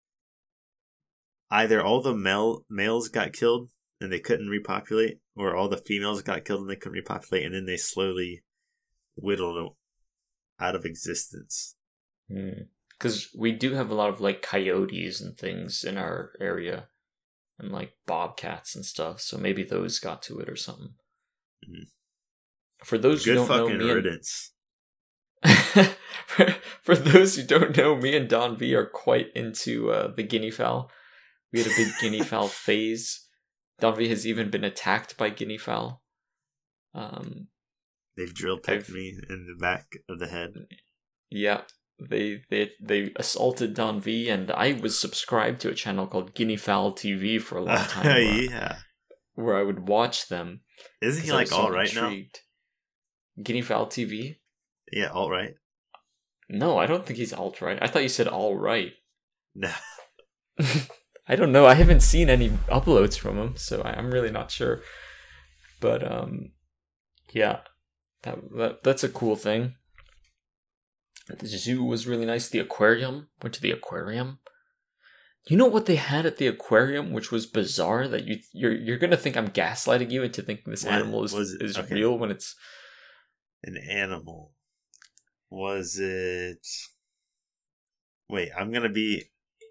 either all the male males got killed and they couldn't repopulate, or all the females got killed and they couldn't repopulate, and then they slowly whittled out of existence. Because we do have a lot of like coyotes and things in our area, and like bobcats and stuff. So maybe those got to it or something. Mhm. For those who Good don't know, fucking me and, riddance. for, for those who don't know, me and Don V are quite into uh, the guinea fowl. We had a big guinea fowl phase. Don V has even been attacked by guinea fowl. Um, They've drill pecked I've- me in the back of the head. yeah, they they they assaulted Don V, and I was subscribed to a channel called Guinea Fowl T V for a long time, where, yeah. where I would watch them. Isn't 'cause he I like was so all right intrigued. Guinea Fowl T V? now? Yeah, all right. No, I don't think he's alt right. I thought you said all right. No. I don't know. I haven't seen any uploads from him, so I- I'm really not sure. But um, yeah, that, that that's a cool thing. The zoo was really nice. The aquarium. Went to the aquarium. You know what they had at the aquarium, which was bizarre. That you you're you're gonna think I'm gaslighting you into thinking this What animal is was it? is Okay. real when it's. An animal. Was it? Wait, I'm gonna be.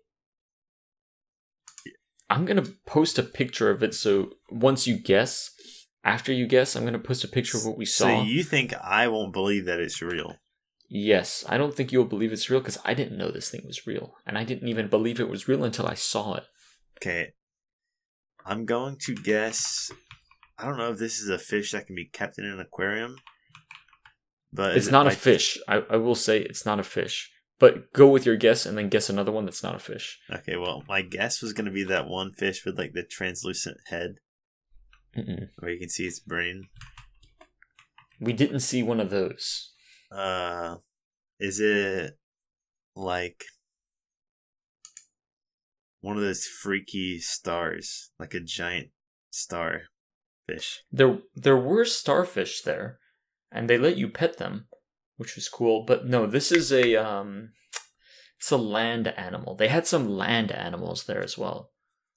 I'm gonna post a picture of it. So once you guess, after you guess, I'm gonna post a picture of what we saw. So you think I won't believe that it's real? Yes, I don't think you'll believe it's real because I didn't know this thing was real. And I didn't even believe it was real until I saw it. Okay. I'm going to guess. I don't know if this is a fish that can be kept in an aquarium. But It's is it not a like- fish. I, I will say it's not a fish. But go with your guess and then guess another one that's not a fish. Okay, well, my guess was going to be that one fish with like the translucent head Mm-mm. where you can see its brain. We didn't see one of those. Uh, is it like one of those freaky stars, like a giant star fish? There, there were starfish there, and they let you pet them, which was cool. But no, this is a um, it's a land animal. They had some land animals there as well.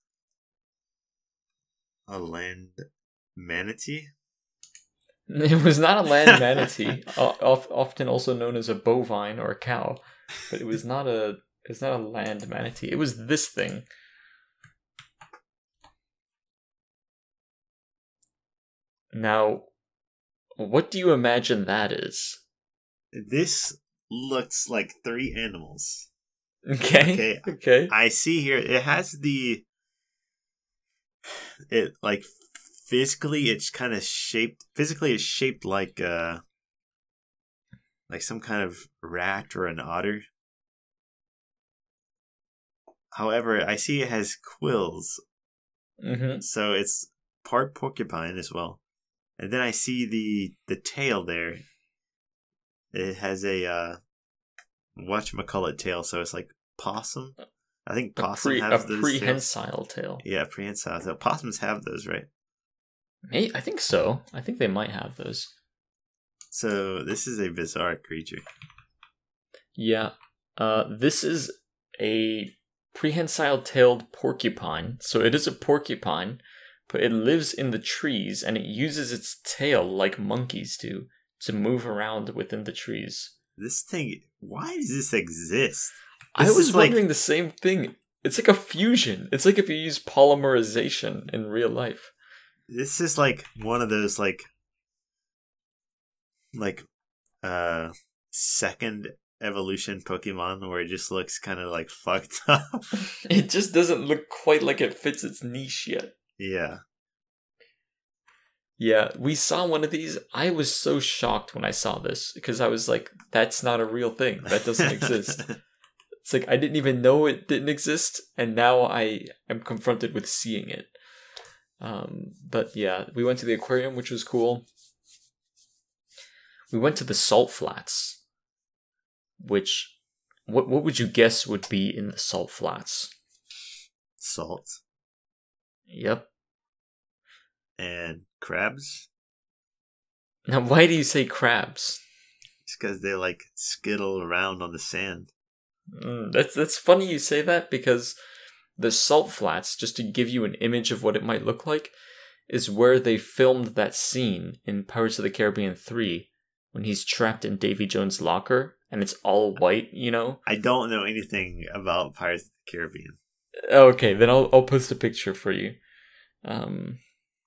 A land manatee? It was not a land manatee, o- of- often also known as a bovine or a cow, but it was not a it's not a land manatee. It was this thing. Now, what do you imagine that is? This looks like three animals. Okay. Okay. Okay. I see here it has the it like physically it's kind of shaped physically it's shaped like uh like some kind of rat or an otter. However, I see it has quills, Mm-hmm. so it's part porcupine as well. And then I see the the tail there. It has a uh whatchamacallit tail, so it's like possum. I think A, possum pre, a has those tails. prehensile tail. Yeah, prehensile tail. Possums have those, right? May I think so. I think they might have those. So this is a bizarre creature. Yeah. Uh, this is a prehensile-tailed porcupine. So it is a porcupine, but it lives in the trees, and it uses its tail like monkeys do to move around within the trees. This thing, why does this exist? This I was is wondering like, the same thing. It's like a fusion. It's like if you use polymerization in real life. This is like one of those like like uh second evolution Pokemon where it just looks kind of like fucked up. It just doesn't look quite like it fits its niche yet. Yeah. Yeah, we saw one of these. I was so shocked when I saw this because I was like, that's not a real thing. That doesn't exist. It's like I didn't even know it didn't exist, and now I am confronted with seeing it. Um, but yeah, we went to the aquarium, which was cool. We went to the salt flats, which what what would you guess would be in the salt flats? Salt. Yep. And crabs. Now, why do you say crabs? It's because they like skittle around on the sand. Mm, that's that's funny you say that because the salt flats, just to give you an image of what it might look like, is where they filmed that scene in Pirates of the Caribbean three when he's trapped in Davy Jones' locker and it's all white, you know? I don't know anything about Pirates of the Caribbean. Okay, then I'll I'll post a picture for you. Um,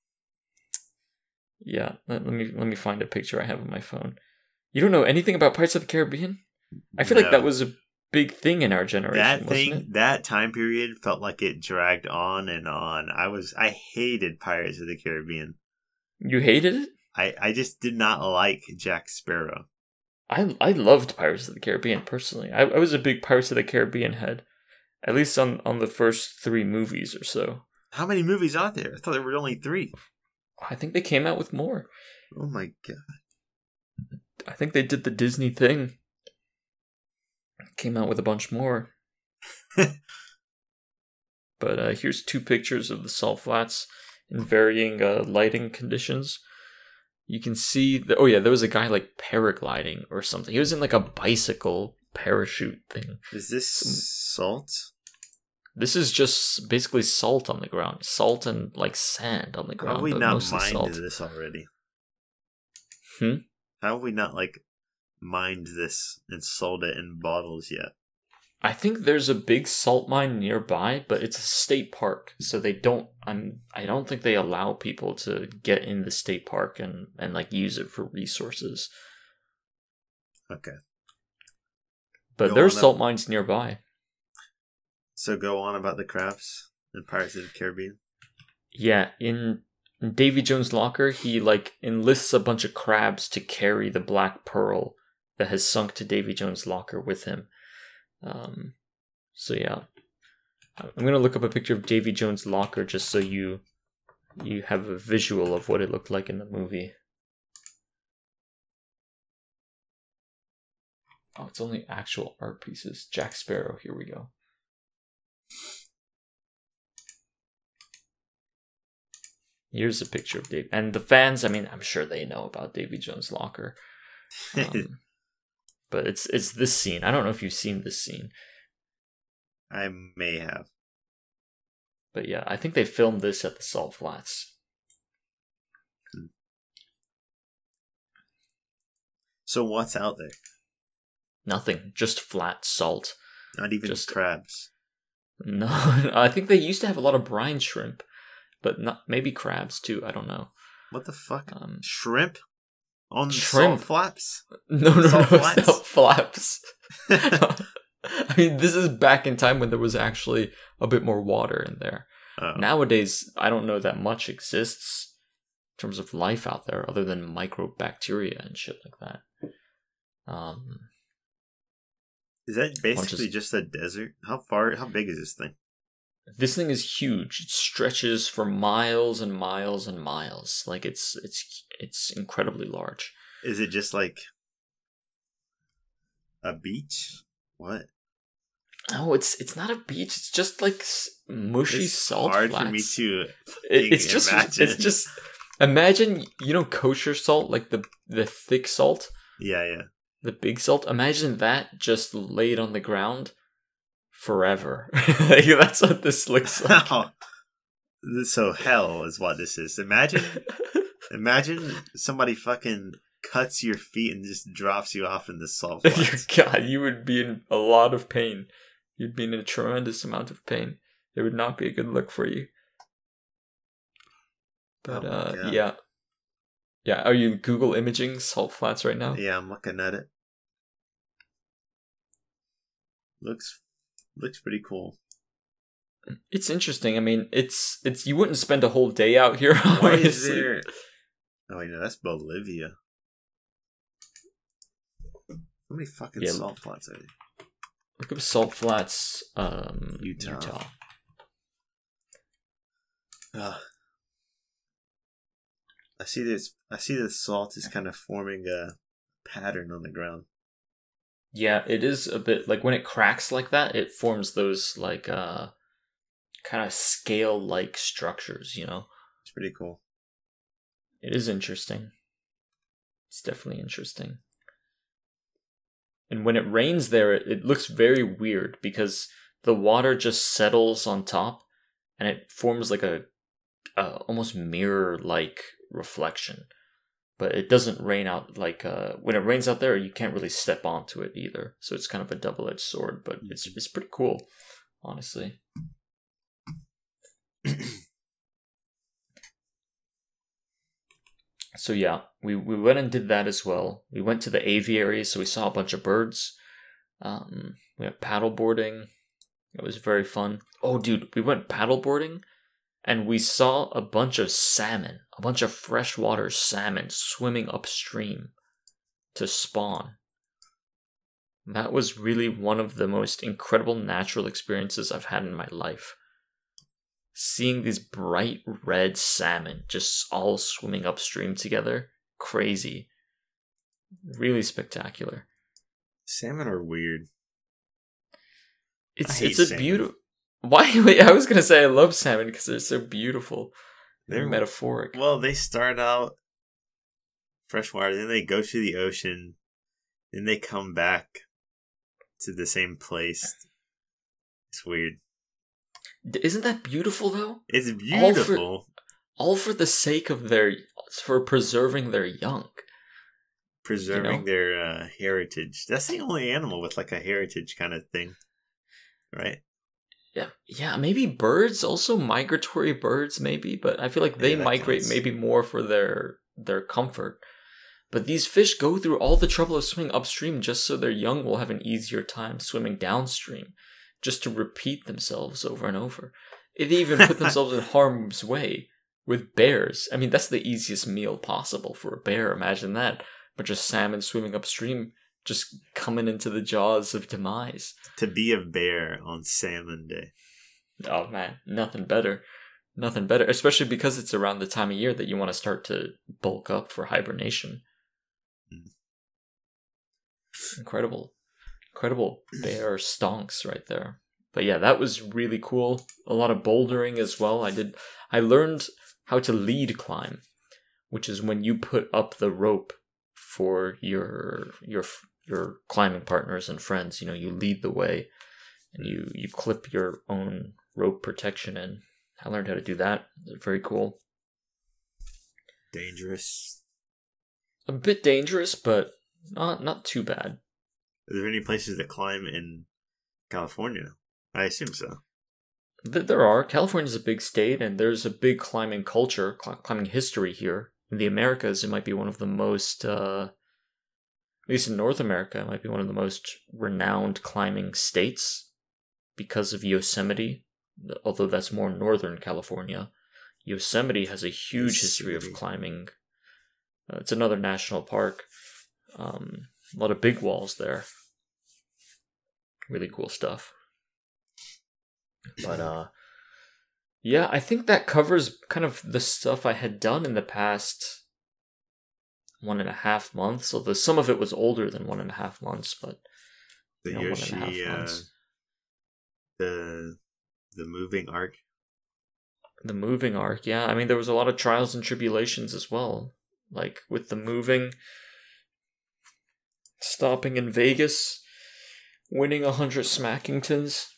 yeah, let, let me let me find a picture I have on my phone. You don't know anything about Pirates of the Caribbean? I feel no. like that was a big thing in our generation. That thing, wasn't it? that time period felt like it dragged on and on. I was, I hated Pirates of the Caribbean. You hated it? I, I just did not like Jack Sparrow. I I loved Pirates of the Caribbean personally. I, I was a big Pirates of the Caribbean head, at least on, on the first three movies or so. How many movies are there? I thought there were only three. I think they came out with more. Oh my god! I think they did the Disney thing. Came out with a bunch more. But uh, here's two pictures of the salt flats in varying uh, lighting conditions. You can see that, oh yeah, there was a guy like paragliding or something. He was in like a bicycle parachute thing. Is this salt? This is just basically salt on the ground. Salt and like sand on the ground. How have we but not mostly mined salt. this already? Hmm? How have we not like mined this and sold it in bottles yet? I think there's a big salt mine nearby, but it's a state park, so they don't. I'm. I don't think they allow people to get in the state park and and like use it for resources. Okay. But Go there's on salt up. mines nearby. So go on about the crabs in Pirates of the Caribbean. Yeah, in, in Davy Jones' locker, he like enlists a bunch of crabs to carry the black pearl that has sunk to Davy Jones' locker with him. Um, so yeah, I'm gonna look up a picture of Davy Jones' locker just so you you have a visual of what it looked like in the movie. Oh, it's only actual art pieces. Jack Sparrow. Here we go. Here's a picture of Dave. And the fans, I mean, I'm sure they know about Davy Jones' locker. Um, but it's it's this scene. I don't know if you've seen this scene. I may have. But yeah, I think they filmed this at the Salt Flats. So what's out there? Nothing. Just flat salt. Not even Just- crabs. No, I think they used to have a lot of brine shrimp. But not maybe crabs too. I don't know. What the fuck? Um, Shrimp? On Shrimp. salt flaps? no, no, Salt no, flats? salt flaps. I mean, this is back in time when there was actually a bit more water in there. Oh. Nowadays, I don't know that much exists in terms of life out there other than microbacteria and shit like that. Um, Is that basically of- just a desert? How far, how big is this thing? this thing is huge. It stretches for miles and miles and miles. Like it's it's it's incredibly large. Is it just like a beach? What? Oh, it's it's not a beach. It's just like s- mushy It's salt hard flats. for me to. It, it's just imagine. it's just imagine, you know, kosher salt, like the the thick salt, Yeah, yeah. the big salt. Imagine that just laid on the ground forever. Like, that's what this looks like. Oh, so hell is what this is. Imagine, imagine somebody fucking cuts your feet and just drops you off in the salt flats. God, you would be in a lot of pain. You'd be in a tremendous amount of pain. It would not be a good look for you. But Oh my uh, God. yeah, yeah. Are you Google imaging salt flats right now? Yeah, I'm looking at it. Looks looks pretty cool. It's interesting. I mean, it's it's you wouldn't spend a whole day out here. Why is Obviously. there? Oh wait, no, that's Bolivia. How many fucking Yeah. salt flats are there? Look up salt flats, um, Utah. Utah. Ugh. I see this. I see the salt is kind of forming a pattern on the ground. Yeah, it is a bit like when it cracks like that, it forms those like uh, kind of scale-like structures. You know, It's pretty cool. it is interesting. It's definitely interesting. And when it rains there, it, it looks very weird because the water just settles on top, and it forms like a, a almost mirror-like reflection. But it doesn't rain out like uh, when it rains out there, you can't really step onto it either. So it's kind of a double-edged sword, but it's it's pretty cool, honestly. So yeah, we, we went and did that as well. We went to the aviary, so we saw a bunch of birds. Um, we went paddleboarding. It was very fun. Oh, dude, we went paddleboarding, and we saw a bunch of salmon, a bunch of freshwater salmon swimming upstream to spawn. That was really one of the most incredible natural experiences I've had in my life. Seeing these bright red salmon just all swimming upstream together, crazy. Really spectacular. Salmon are weird. It's I hate it's a salmon. beautiful. Why? Wait, I was gonna say I love salmon because they're so beautiful. They're They're metaphoric. Well, they start out freshwater, then they go to the ocean, then they come back to the same place. It's weird. Isn't that beautiful though? It's All for- beautiful. All for the sake of their, for preserving their young. Preserving you know? their uh, heritage. That's the only animal with like a heritage kind of thing, right? Yeah, yeah. Maybe birds, also migratory birds, maybe, but I feel like they Yeah, that migrate counts. maybe more for their their comfort. But these fish go through all the trouble of swimming upstream just so their young will have an easier time swimming downstream, just to repeat themselves over and over. They even put themselves in harm's way with bears. I mean, that's the easiest meal possible for a bear. Imagine that. But just salmon swimming upstream, just coming into the jaws of demise. To be a bear on Salmon Day. Oh man, nothing better. Nothing better. Especially because it's around the time of year that you want to start to bulk up for hibernation. Mm. Incredible. Incredible bear stonks right there. But yeah, that was really cool. A lot of bouldering as well. I did I learned how to lead climb, which is when you put up the rope for your your your climbing partners and friends. You know, you lead the way and you you clip your own rope protection in. I learned how to do that. Very cool. Dangerous. A bit dangerous, but not not too bad. Are there any places to climb in California? I assume so. Th- There are. California's a big state, and there's a big climbing culture, cl- climbing history here. In the Americas, it might be one of the most, uh, at least in North America, it might be one of the most renowned climbing states because of Yosemite. Although that's more northern California, Yosemite has a huge history of Yosemite. climbing. Uh, it's another national park. Um, a lot of big walls there. Really cool stuff. But uh yeah, I think that covers kind of the stuff I had done in the past one and a half months. Although some of it was older than one and a half months, but The you know, one and a half Yoshi, uh, months. the the moving arc. The moving arc, yeah. I mean, there was a lot of trials and tribulations as well. Like with the moving, stopping in Vegas, winning a hundred Smackingtons,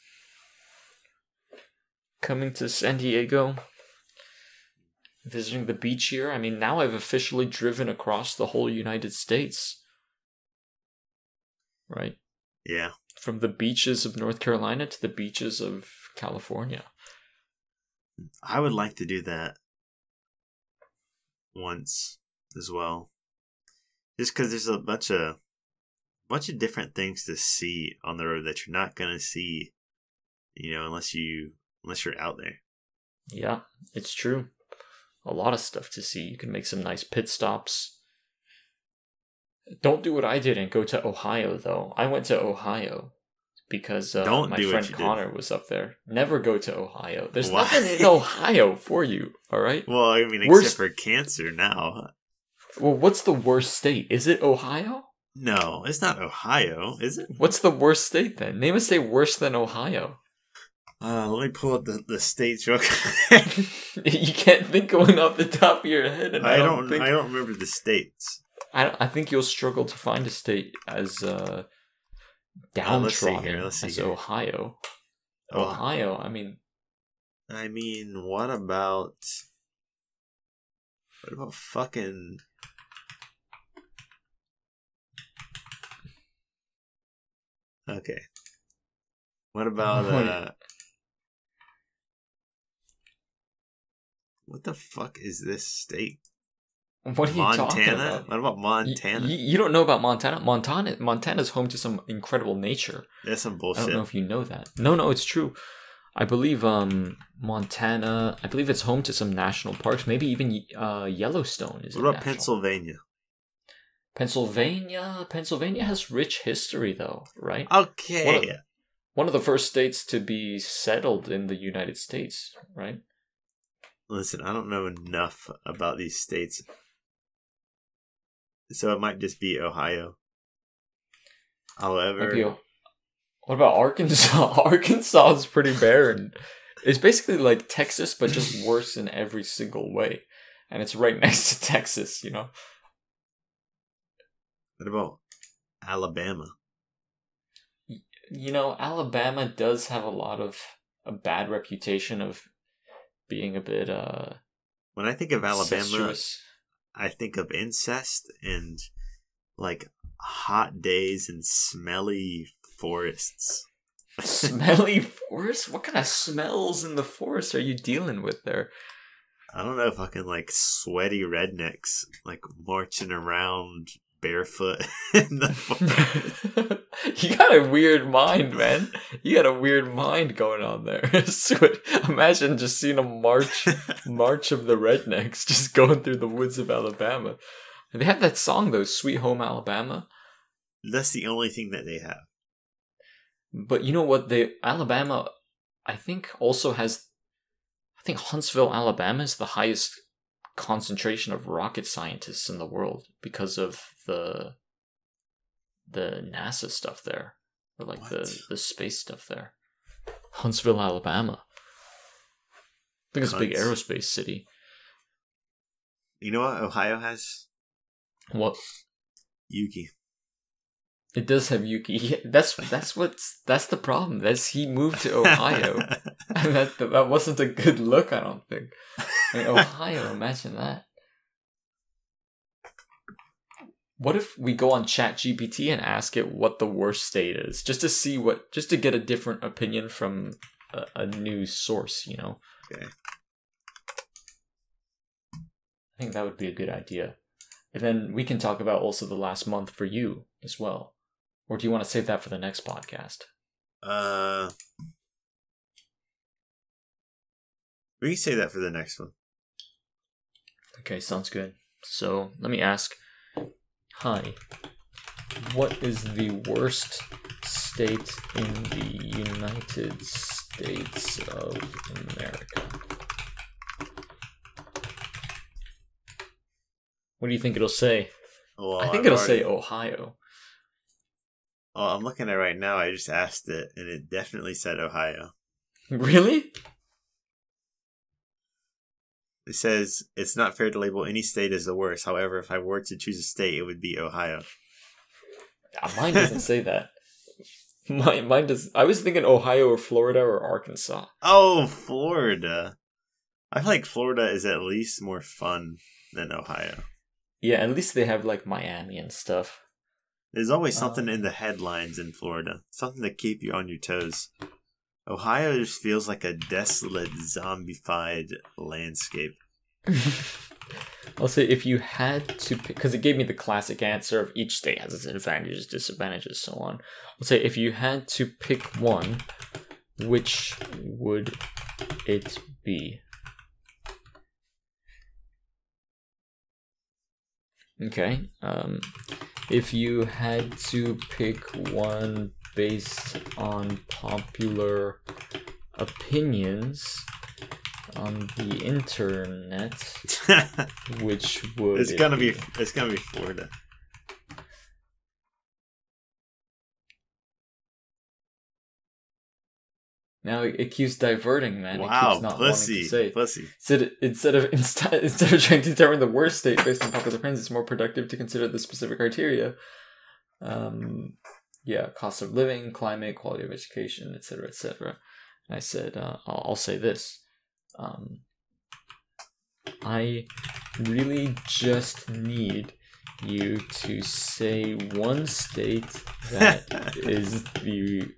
coming to San Diego, visiting the beach here. I mean, now I've officially driven across the whole United States. Right? Yeah. From the beaches of North Carolina to the beaches of California. I would like to do that once as well. Just because there's a bunch of bunch of different things to see on the road that you're not gonna see, you know, unless you unless you're out there. Yeah, it's true. A lot of stuff to see. You can make some nice pit stops. Don't do what I did and go to Ohio, though. I went to Ohio because uh, Don't my do friend what you Connor did. was up there. Never go to Ohio. There's Why? nothing in Ohio for you, all right? Well, I mean, Worst- except for cancer now. Well, what's the worst state? Is it Ohio? No, it's not Ohio, is it? What's the worst state then? Name a state worse than Ohio. Uh, let me pull up the, the states real quick. You can't think going off the top of your head. And I, I don't, don't. think I don't remember the states. I, I think you'll struggle to find a state as uh, Uh, let's see downtrodden here, let's see as here. Ohio. Oh. Ohio, I mean, I mean, what about what about fucking? Okay. What about What? uh? What the fuck is this state? what are you talking Montana? about? What about Y- Montana? y- you don't know about Montana? Montana, Montana's home to some incredible nature. That's some I bullshit. don't know if you know that. No, no, it's true. I believe um Montana. I believe it's home to some national parks. Maybe even uh Yellowstone is. What a about national- Pennsylvania? Pennsylvania. Pennsylvania has rich history, though, right? Okay. One of, one of the first states to be settled in the United States, right? Listen, I don't know enough about these states, so it might just be Ohio. However, Maybe, what about Arkansas? Arkansas is pretty barren. It's basically like Texas, but just worse in every single way. And it's right next to Texas, you know? what about Alabama? You know, Alabama does have a lot of a bad reputation of being a bit uh When I think of Alabama, incestuous. I think of incest and like hot days and smelly forests. Smelly forest? What kind of smells in the forest are you dealing with there? I don't know, fucking like sweaty rednecks like marching around barefoot in the forest. You got a weird mind, man. You got a weird mind going on there. Sweat- Imagine just seeing a march march of the rednecks just going through the woods of Alabama. They have that song though, Sweet Home Alabama. That's the only thing that they have. But you know what? They Alabama, I think, also has. I think Huntsville, Alabama, is the highest concentration of rocket scientists in the world because of the the NASA stuff there, or like What? the the space stuff there. Huntsville, Alabama. I think it's a big Hunts. aerospace city. You know what Ohio has? What? Yuki. It does have Yuki. Yeah, that's that's what's that's the problem. That's he moved to Ohio, and that that wasn't a good look. I don't think. In Ohio, imagine that. What if we go on ChatGPT and ask it what the worst state is, just to see what, just to get a different opinion from a, a news source, you know? Okay. I think that would be a good idea. And then we can talk about also the last month for you as well. Or do you want to save that for the next podcast? Uh, we can say that for the next one. Okay, sounds good. So let me ask, hi, what is the worst state in the United States of America? What do you think it'll say? Well, I think I've it'll already- say Ohio. Oh, I'm looking at it right now. I just asked it, and it definitely said Ohio. Really? It says it's not fair to label any state as the worst. However, if I were to choose a state, it would be Ohio. Yeah, mine doesn't say that. Mine, mine does. I was thinking Ohio or Florida or Arkansas. Oh, Florida. I feel like Florida is at least more fun than Ohio. Yeah, at least they have like Miami and stuff. There's always something Um, in the headlines in Florida. Something to keep you on your toes. Ohio just feels like a desolate, zombified landscape. I'll say if you had to pick, because it gave me the classic answer of each state has its advantages, disadvantages, so on. I'll say if you had to pick one, which would it be? Okay. Um, if you had to pick one based on popular opinions on the internet, which would it's it gonna be? be? It's gonna be Florida. Now it, it keeps diverting, man. It Wow, keeps not pussy, wanting to say. pussy. Instead, instead of instead, instead of trying to determine the worst state based on popular opinions, it's more productive to consider the specific criteria. Um, yeah, cost of living, climate, quality of education, et cetera, et cetera. And I said, uh, I'll, I'll say this. Um, I really just need you to say one state that is the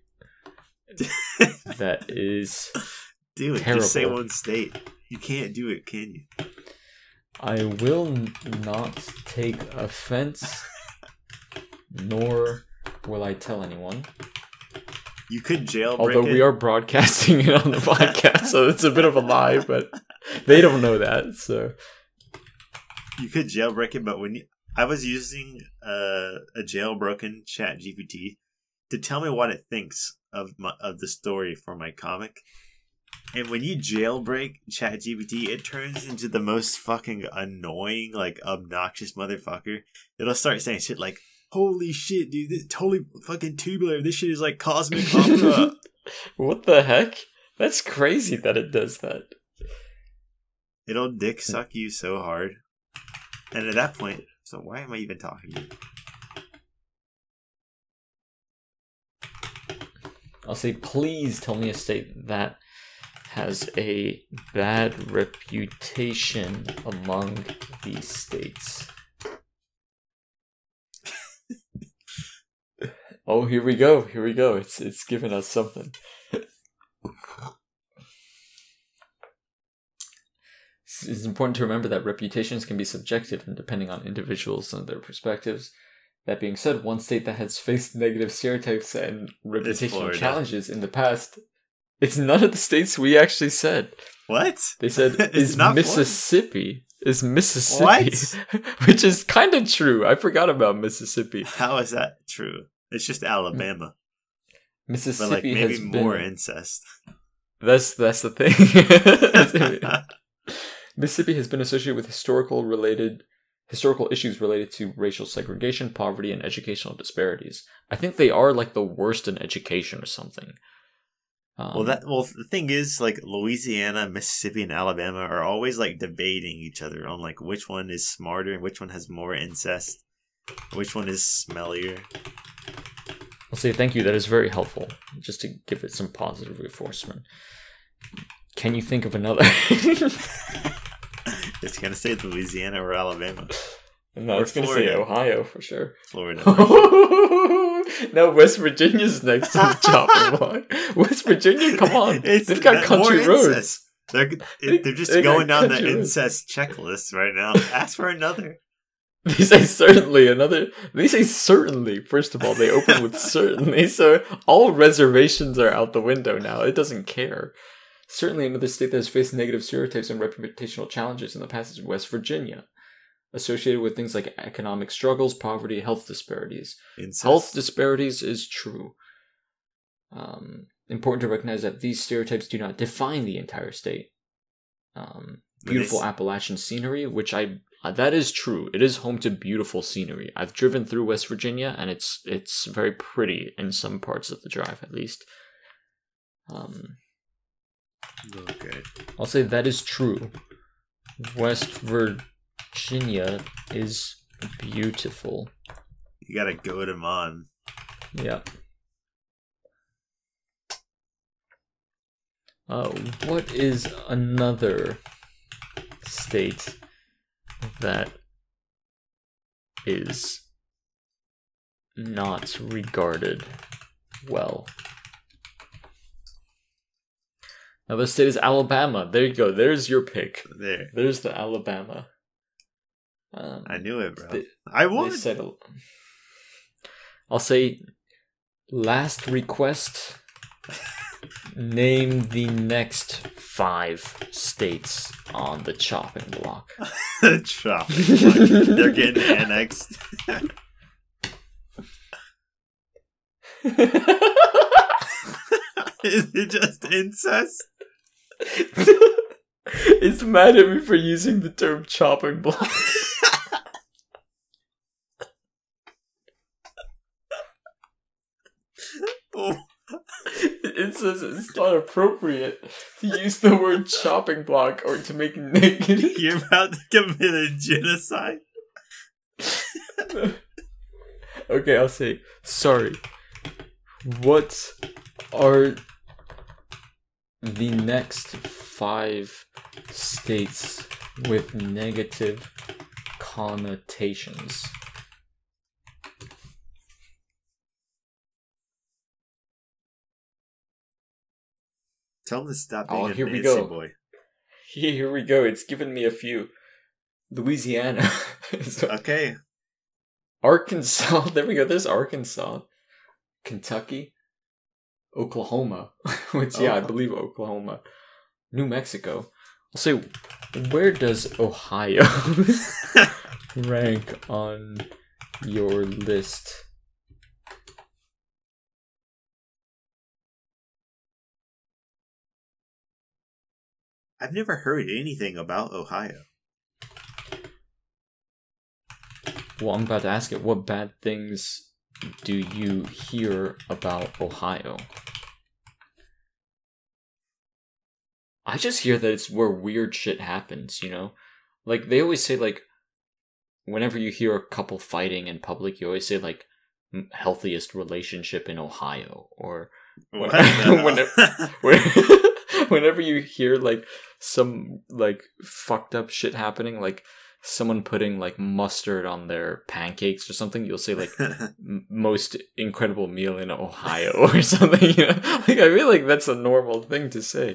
that is Do it. terrible. Just say one state. You can't do it, can you? I will n- not take offense, nor will I tell anyone. You could jailbreak Although it. we are broadcasting it on the podcast, so it's a bit of a lie, but they don't know that. So You could jailbreak it, but when you, I was using uh, a jailbroken Chat G P T to tell me what it thinks of my, of the story for my comic, and when you jailbreak Chat G P T, it turns into the most fucking annoying, like obnoxious motherfucker. It'll start saying shit like, "Holy shit, dude! This totally fucking tubular. This shit is like cosmic opera." what the heck? That's crazy that it does that. It'll dick suck you so hard, and at that point, so why am I even talking to you? I'll say, please tell me a state that has a bad reputation among these states. Oh, here we go. Here we go. It's it's giving us something. It's, it's important to remember that reputations can be subjective and depending on individuals and their perspectives. That being said, one state that has faced negative stereotypes and reputational Florida. challenges in the past, it's none of the states we actually said. What? They said It's is not Mississippi. Is Mississippi. What? Which is kind of true. I forgot about Mississippi. How is that true? It's just Alabama, Mississippi but like maybe has more been... incest. That's that's the thing. Mississippi has been associated with historical related historical issues related to racial segregation, poverty, and educational disparities. I think they are like the worst in education or something. Um, Well, that well, the thing is, like Louisiana, Mississippi, and Alabama are always like debating each other on like which one is smarter and which one has more incest, which one is smellier. I'll say thank you. That is very helpful. Just to give it some positive reinforcement. Can you think of another? It's gonna say Louisiana or Alabama. No, Or it's going to say Florida. Ohio for sure. Florida. No, West Virginia's next to the chopping block. West Virginia, come on. It's They've got that- country more roads. incest. They're it, they're just They got going down the country roads. incest checklist right now. Ask for another. They say certainly another. They say certainly. First of all, they open with certainly, so all reservations are out the window now. It doesn't care. Certainly, another state that has faced negative stereotypes and reputational challenges in the past is West Virginia, associated with things like economic struggles, poverty, health disparities. Incest. Health disparities is true. Um, important to recognize that these stereotypes do not define the entire state. Um, But beautiful it's- Appalachian scenery, which I Uh, that is true. It is home to beautiful scenery. I've driven through West Virginia, and it's it's very pretty in some parts of the drive, at least. Um, Okay. I'll say that is true. West Virginia is beautiful. You gotta goad him on. Yeah. Uh, what is another state that is not regarded well? Now, the state is Alabama. There you go. There's your pick. There. There's the Alabama. Um, I knew it, bro. They, I won. they said, I'll say, last request. Name the next five states on the chopping block. Chopping block. They're getting annexed. Is it just incest? It's mad at me for using the term chopping block. Oh. It says it's not appropriate to use the word chopping block or to make negative. You're about to commit a genocide? Okay, I'll say, sorry. What are the next five states with negative connotations? Tell him to stop being Oh, a here we Nancy go. boy. Here we go. It's given me a few. Louisiana. So, Okay. Arkansas. There we go. There's Arkansas. Kentucky. Oklahoma. Which, yeah, I Oklahoma. believe Oklahoma. New Mexico. I'll say, where does Ohio rank on your list? I've never heard anything about Ohio. Well, I'm about to ask it. What bad things do you hear about Ohio? I just hear that it's where weird shit happens, you know? Like, they always say, like, whenever you hear a couple fighting in public, you always say, like, m- healthiest relationship in Ohio. Or What whenever, the- whenever, whenever you hear, like, some, like, fucked up shit happening, like, someone putting, like, mustard on their pancakes or something, you'll say, like, m- most incredible meal in Ohio or something, you know? Like, I feel like that's a normal thing to say.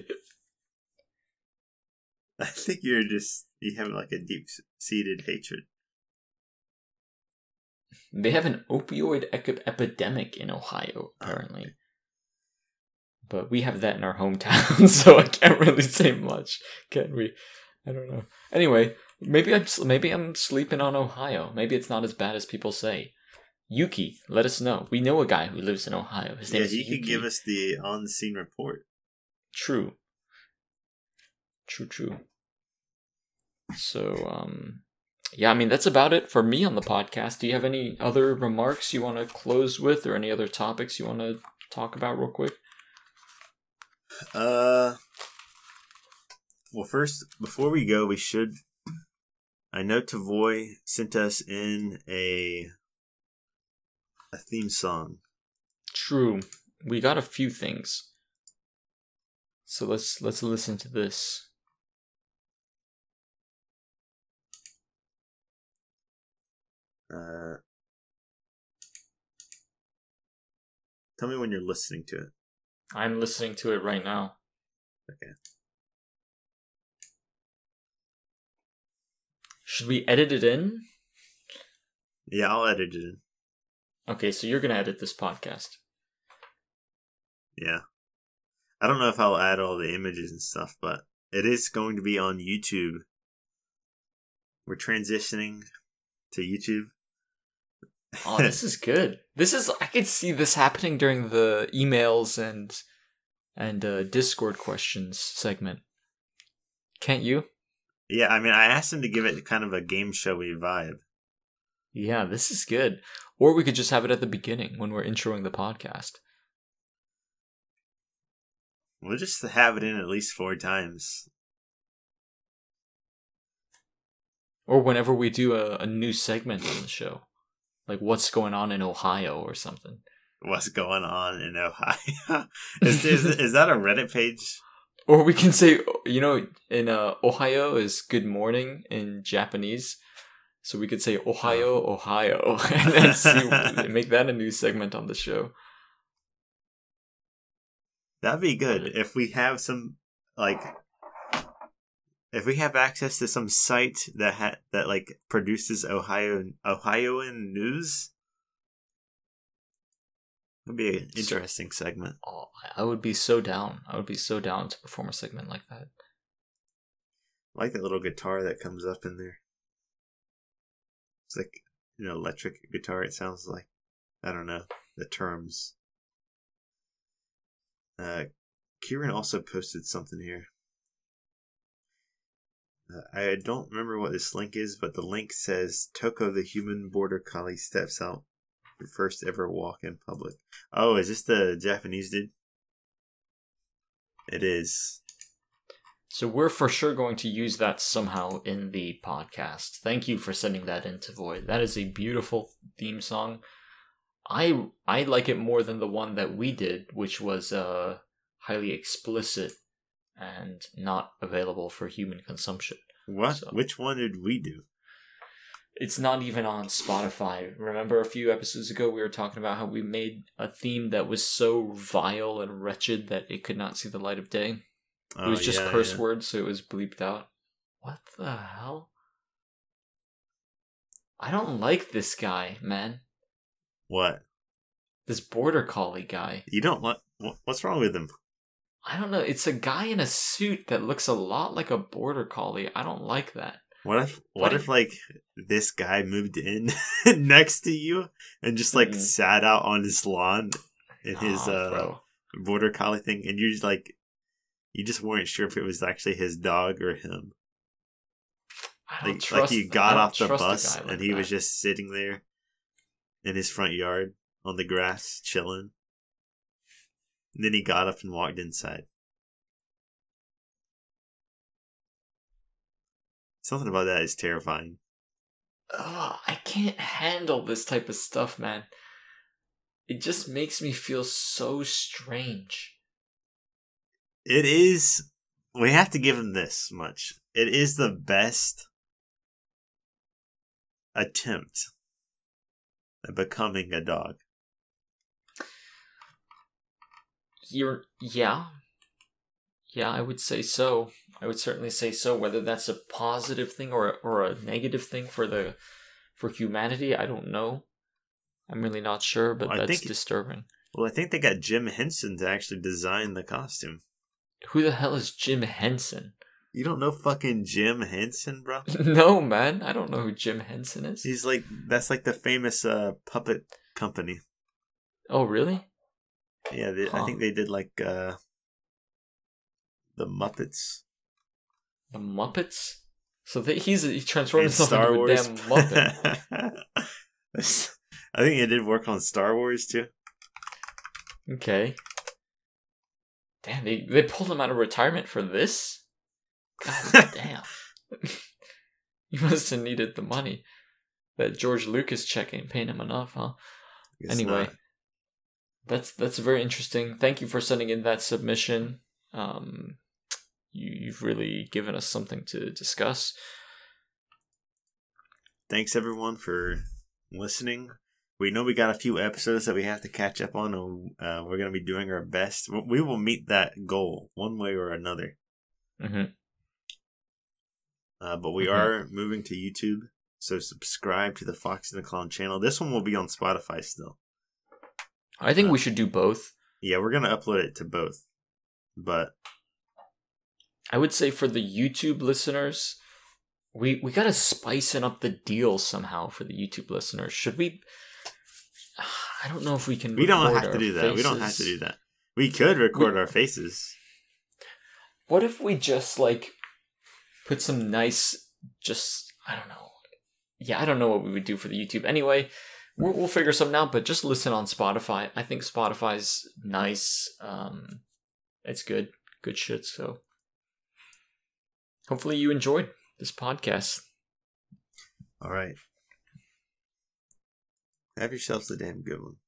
I think you're just, you have like a deep-seated hatred. They have an opioid ec- epidemic in Ohio, apparently. Okay. But we have that in our hometown, so I can't really say much, can we? I don't know. Anyway, maybe I'm maybe I'm sleeping on Ohio. Maybe it's not as bad as people say. Yuki, let us know. We know a guy who lives in Ohio. His name Yeah, is he Yuki. could give us the on-the-scene report. True. True, true. So, um, yeah, I mean, that's about it for me on the podcast. Do you have any other remarks you want to close with or any other topics you want to talk about real quick? Uh, well, first, before we go, we should. I know Tavoy sent us in a a theme song. True. We got a few things. So let's let's listen to this. Uh, tell me when you're listening to it. I'm listening to it right now. Okay. Should we edit it in? Yeah, I'll edit it in. Okay, so you're gonna edit this podcast. Yeah. I don't know if I'll add all the images and stuff, but it is going to be on YouTube. We're transitioning to YouTube. Oh, this is good. This is I could see this happening during the emails and and uh, Discord questions segment. Can't you? Yeah, I mean, I asked him to give it kind of a game showy vibe. Yeah, this is good. Or we could just have it at the beginning when we're introing the podcast. We'll just have it in at least four times. Or whenever we do a, a new segment on the show. Like what's going on in Ohio or something. What's going on in Ohio? is, is, is that a Reddit page? Or we can say, you know, in uh, Ohio is good morning in Japanese. So we could say Ohio, oh. Ohio. And then see, make that a new segment on the show. That'd be good. If we have some, like... If we have access to some site that ha- that like produces Ohio Ohioan news, that'd be an interesting segment. Oh, I would be so down. I would be so down to perform a segment like that. I like that little guitar that comes up in there. It's like an electric guitar. It sounds like. I don't know the terms. Uh, Kieran also posted something here. Uh, I don't remember what this link is, but the link says Toko the human border collie steps out for first ever walk in public. Oh, is this the Japanese dude? It is. So we're for sure going to use that somehow in the podcast. Thank you for sending that into Void. That is a beautiful theme song. I I like it more than the one that we did, which was uh highly explicit and not available for human consumption. What? So, which one did we do? It's not even on Spotify. Remember a few episodes ago we were talking about how we made a theme that was so vile and wretched that it could not see the light of day? Oh, it was just yeah, curse yeah. words, so it was bleeped out. What the hell? I don't like this guy, man. What? This border collie guy. You don't like... What's wrong with him? I don't know. It's a guy in a suit that looks a lot like a border collie. I don't like that. What if, what if, like, this guy moved in next to you and just, like, mm. sat out on his lawn in his, oh, uh, bro. border collie thing, and you're just, like, you just weren't sure if it was actually his dog or him. I don't like, trust, like you got off the bus like and he that. was just sitting there in his front yard on the grass, chilling. And then he got up and walked inside. Something about that is terrifying. Ugh, I can't handle this type of stuff, man. It just makes me feel so strange. It is... We have to give him this much. It is the best attempt at becoming a dog. You're, yeah. Yeah, I would say so. I would certainly say so. Whether that's a positive thing or a, or a negative thing for the for humanity, I don't know. I'm really not sure, but well, that's think, disturbing. Well, I think they got Jim Henson to actually design the costume. Who the hell is Jim Henson? You don't know fucking Jim Henson, bro? No, man. I don't know who Jim Henson is. He's like, that's like the famous uh, puppet company. Oh, really? Yeah, they, huh. I think they did like uh, the Muppets. The Muppets? So they, he's he transformed himself Star into Wars. a damn Muppet. I think he did work on Star Wars too. Okay. Damn, they, they pulled him out of retirement for this? God damn. He must have needed the money. That George Lucas check ain't paying him enough, huh? Anyway. Not. That's that's very interesting. Thank you for sending in that submission. Um, you, you've really given us something to discuss. Thanks everyone for listening. We know we got a few episodes that we have to catch up on. Uh, we're going to be doing our best. We will meet that goal one way or another. Mm-hmm. Uh, but we mm-hmm. are moving to YouTube, so subscribe to the Fox and the Clown channel. This one will be on Spotify still. I think uh, we should do both. Yeah, we're going to upload it to both. But I would say for the YouTube listeners, we we got to spicing up the deal somehow for the YouTube listeners. Should we? I don't know if we can. We don't have to do that. Faces. We don't have to do that. We could record we, our faces. What if we just like put some nice, just I don't know. Yeah, I don't know what we would do for the YouTube. Anyway, we'll, we'll figure something out. But just listen on Spotify. I think Spotify's nice. Um, it's good, good shit. So hopefully you enjoyed this podcast. All right. Have yourselves a damn good one.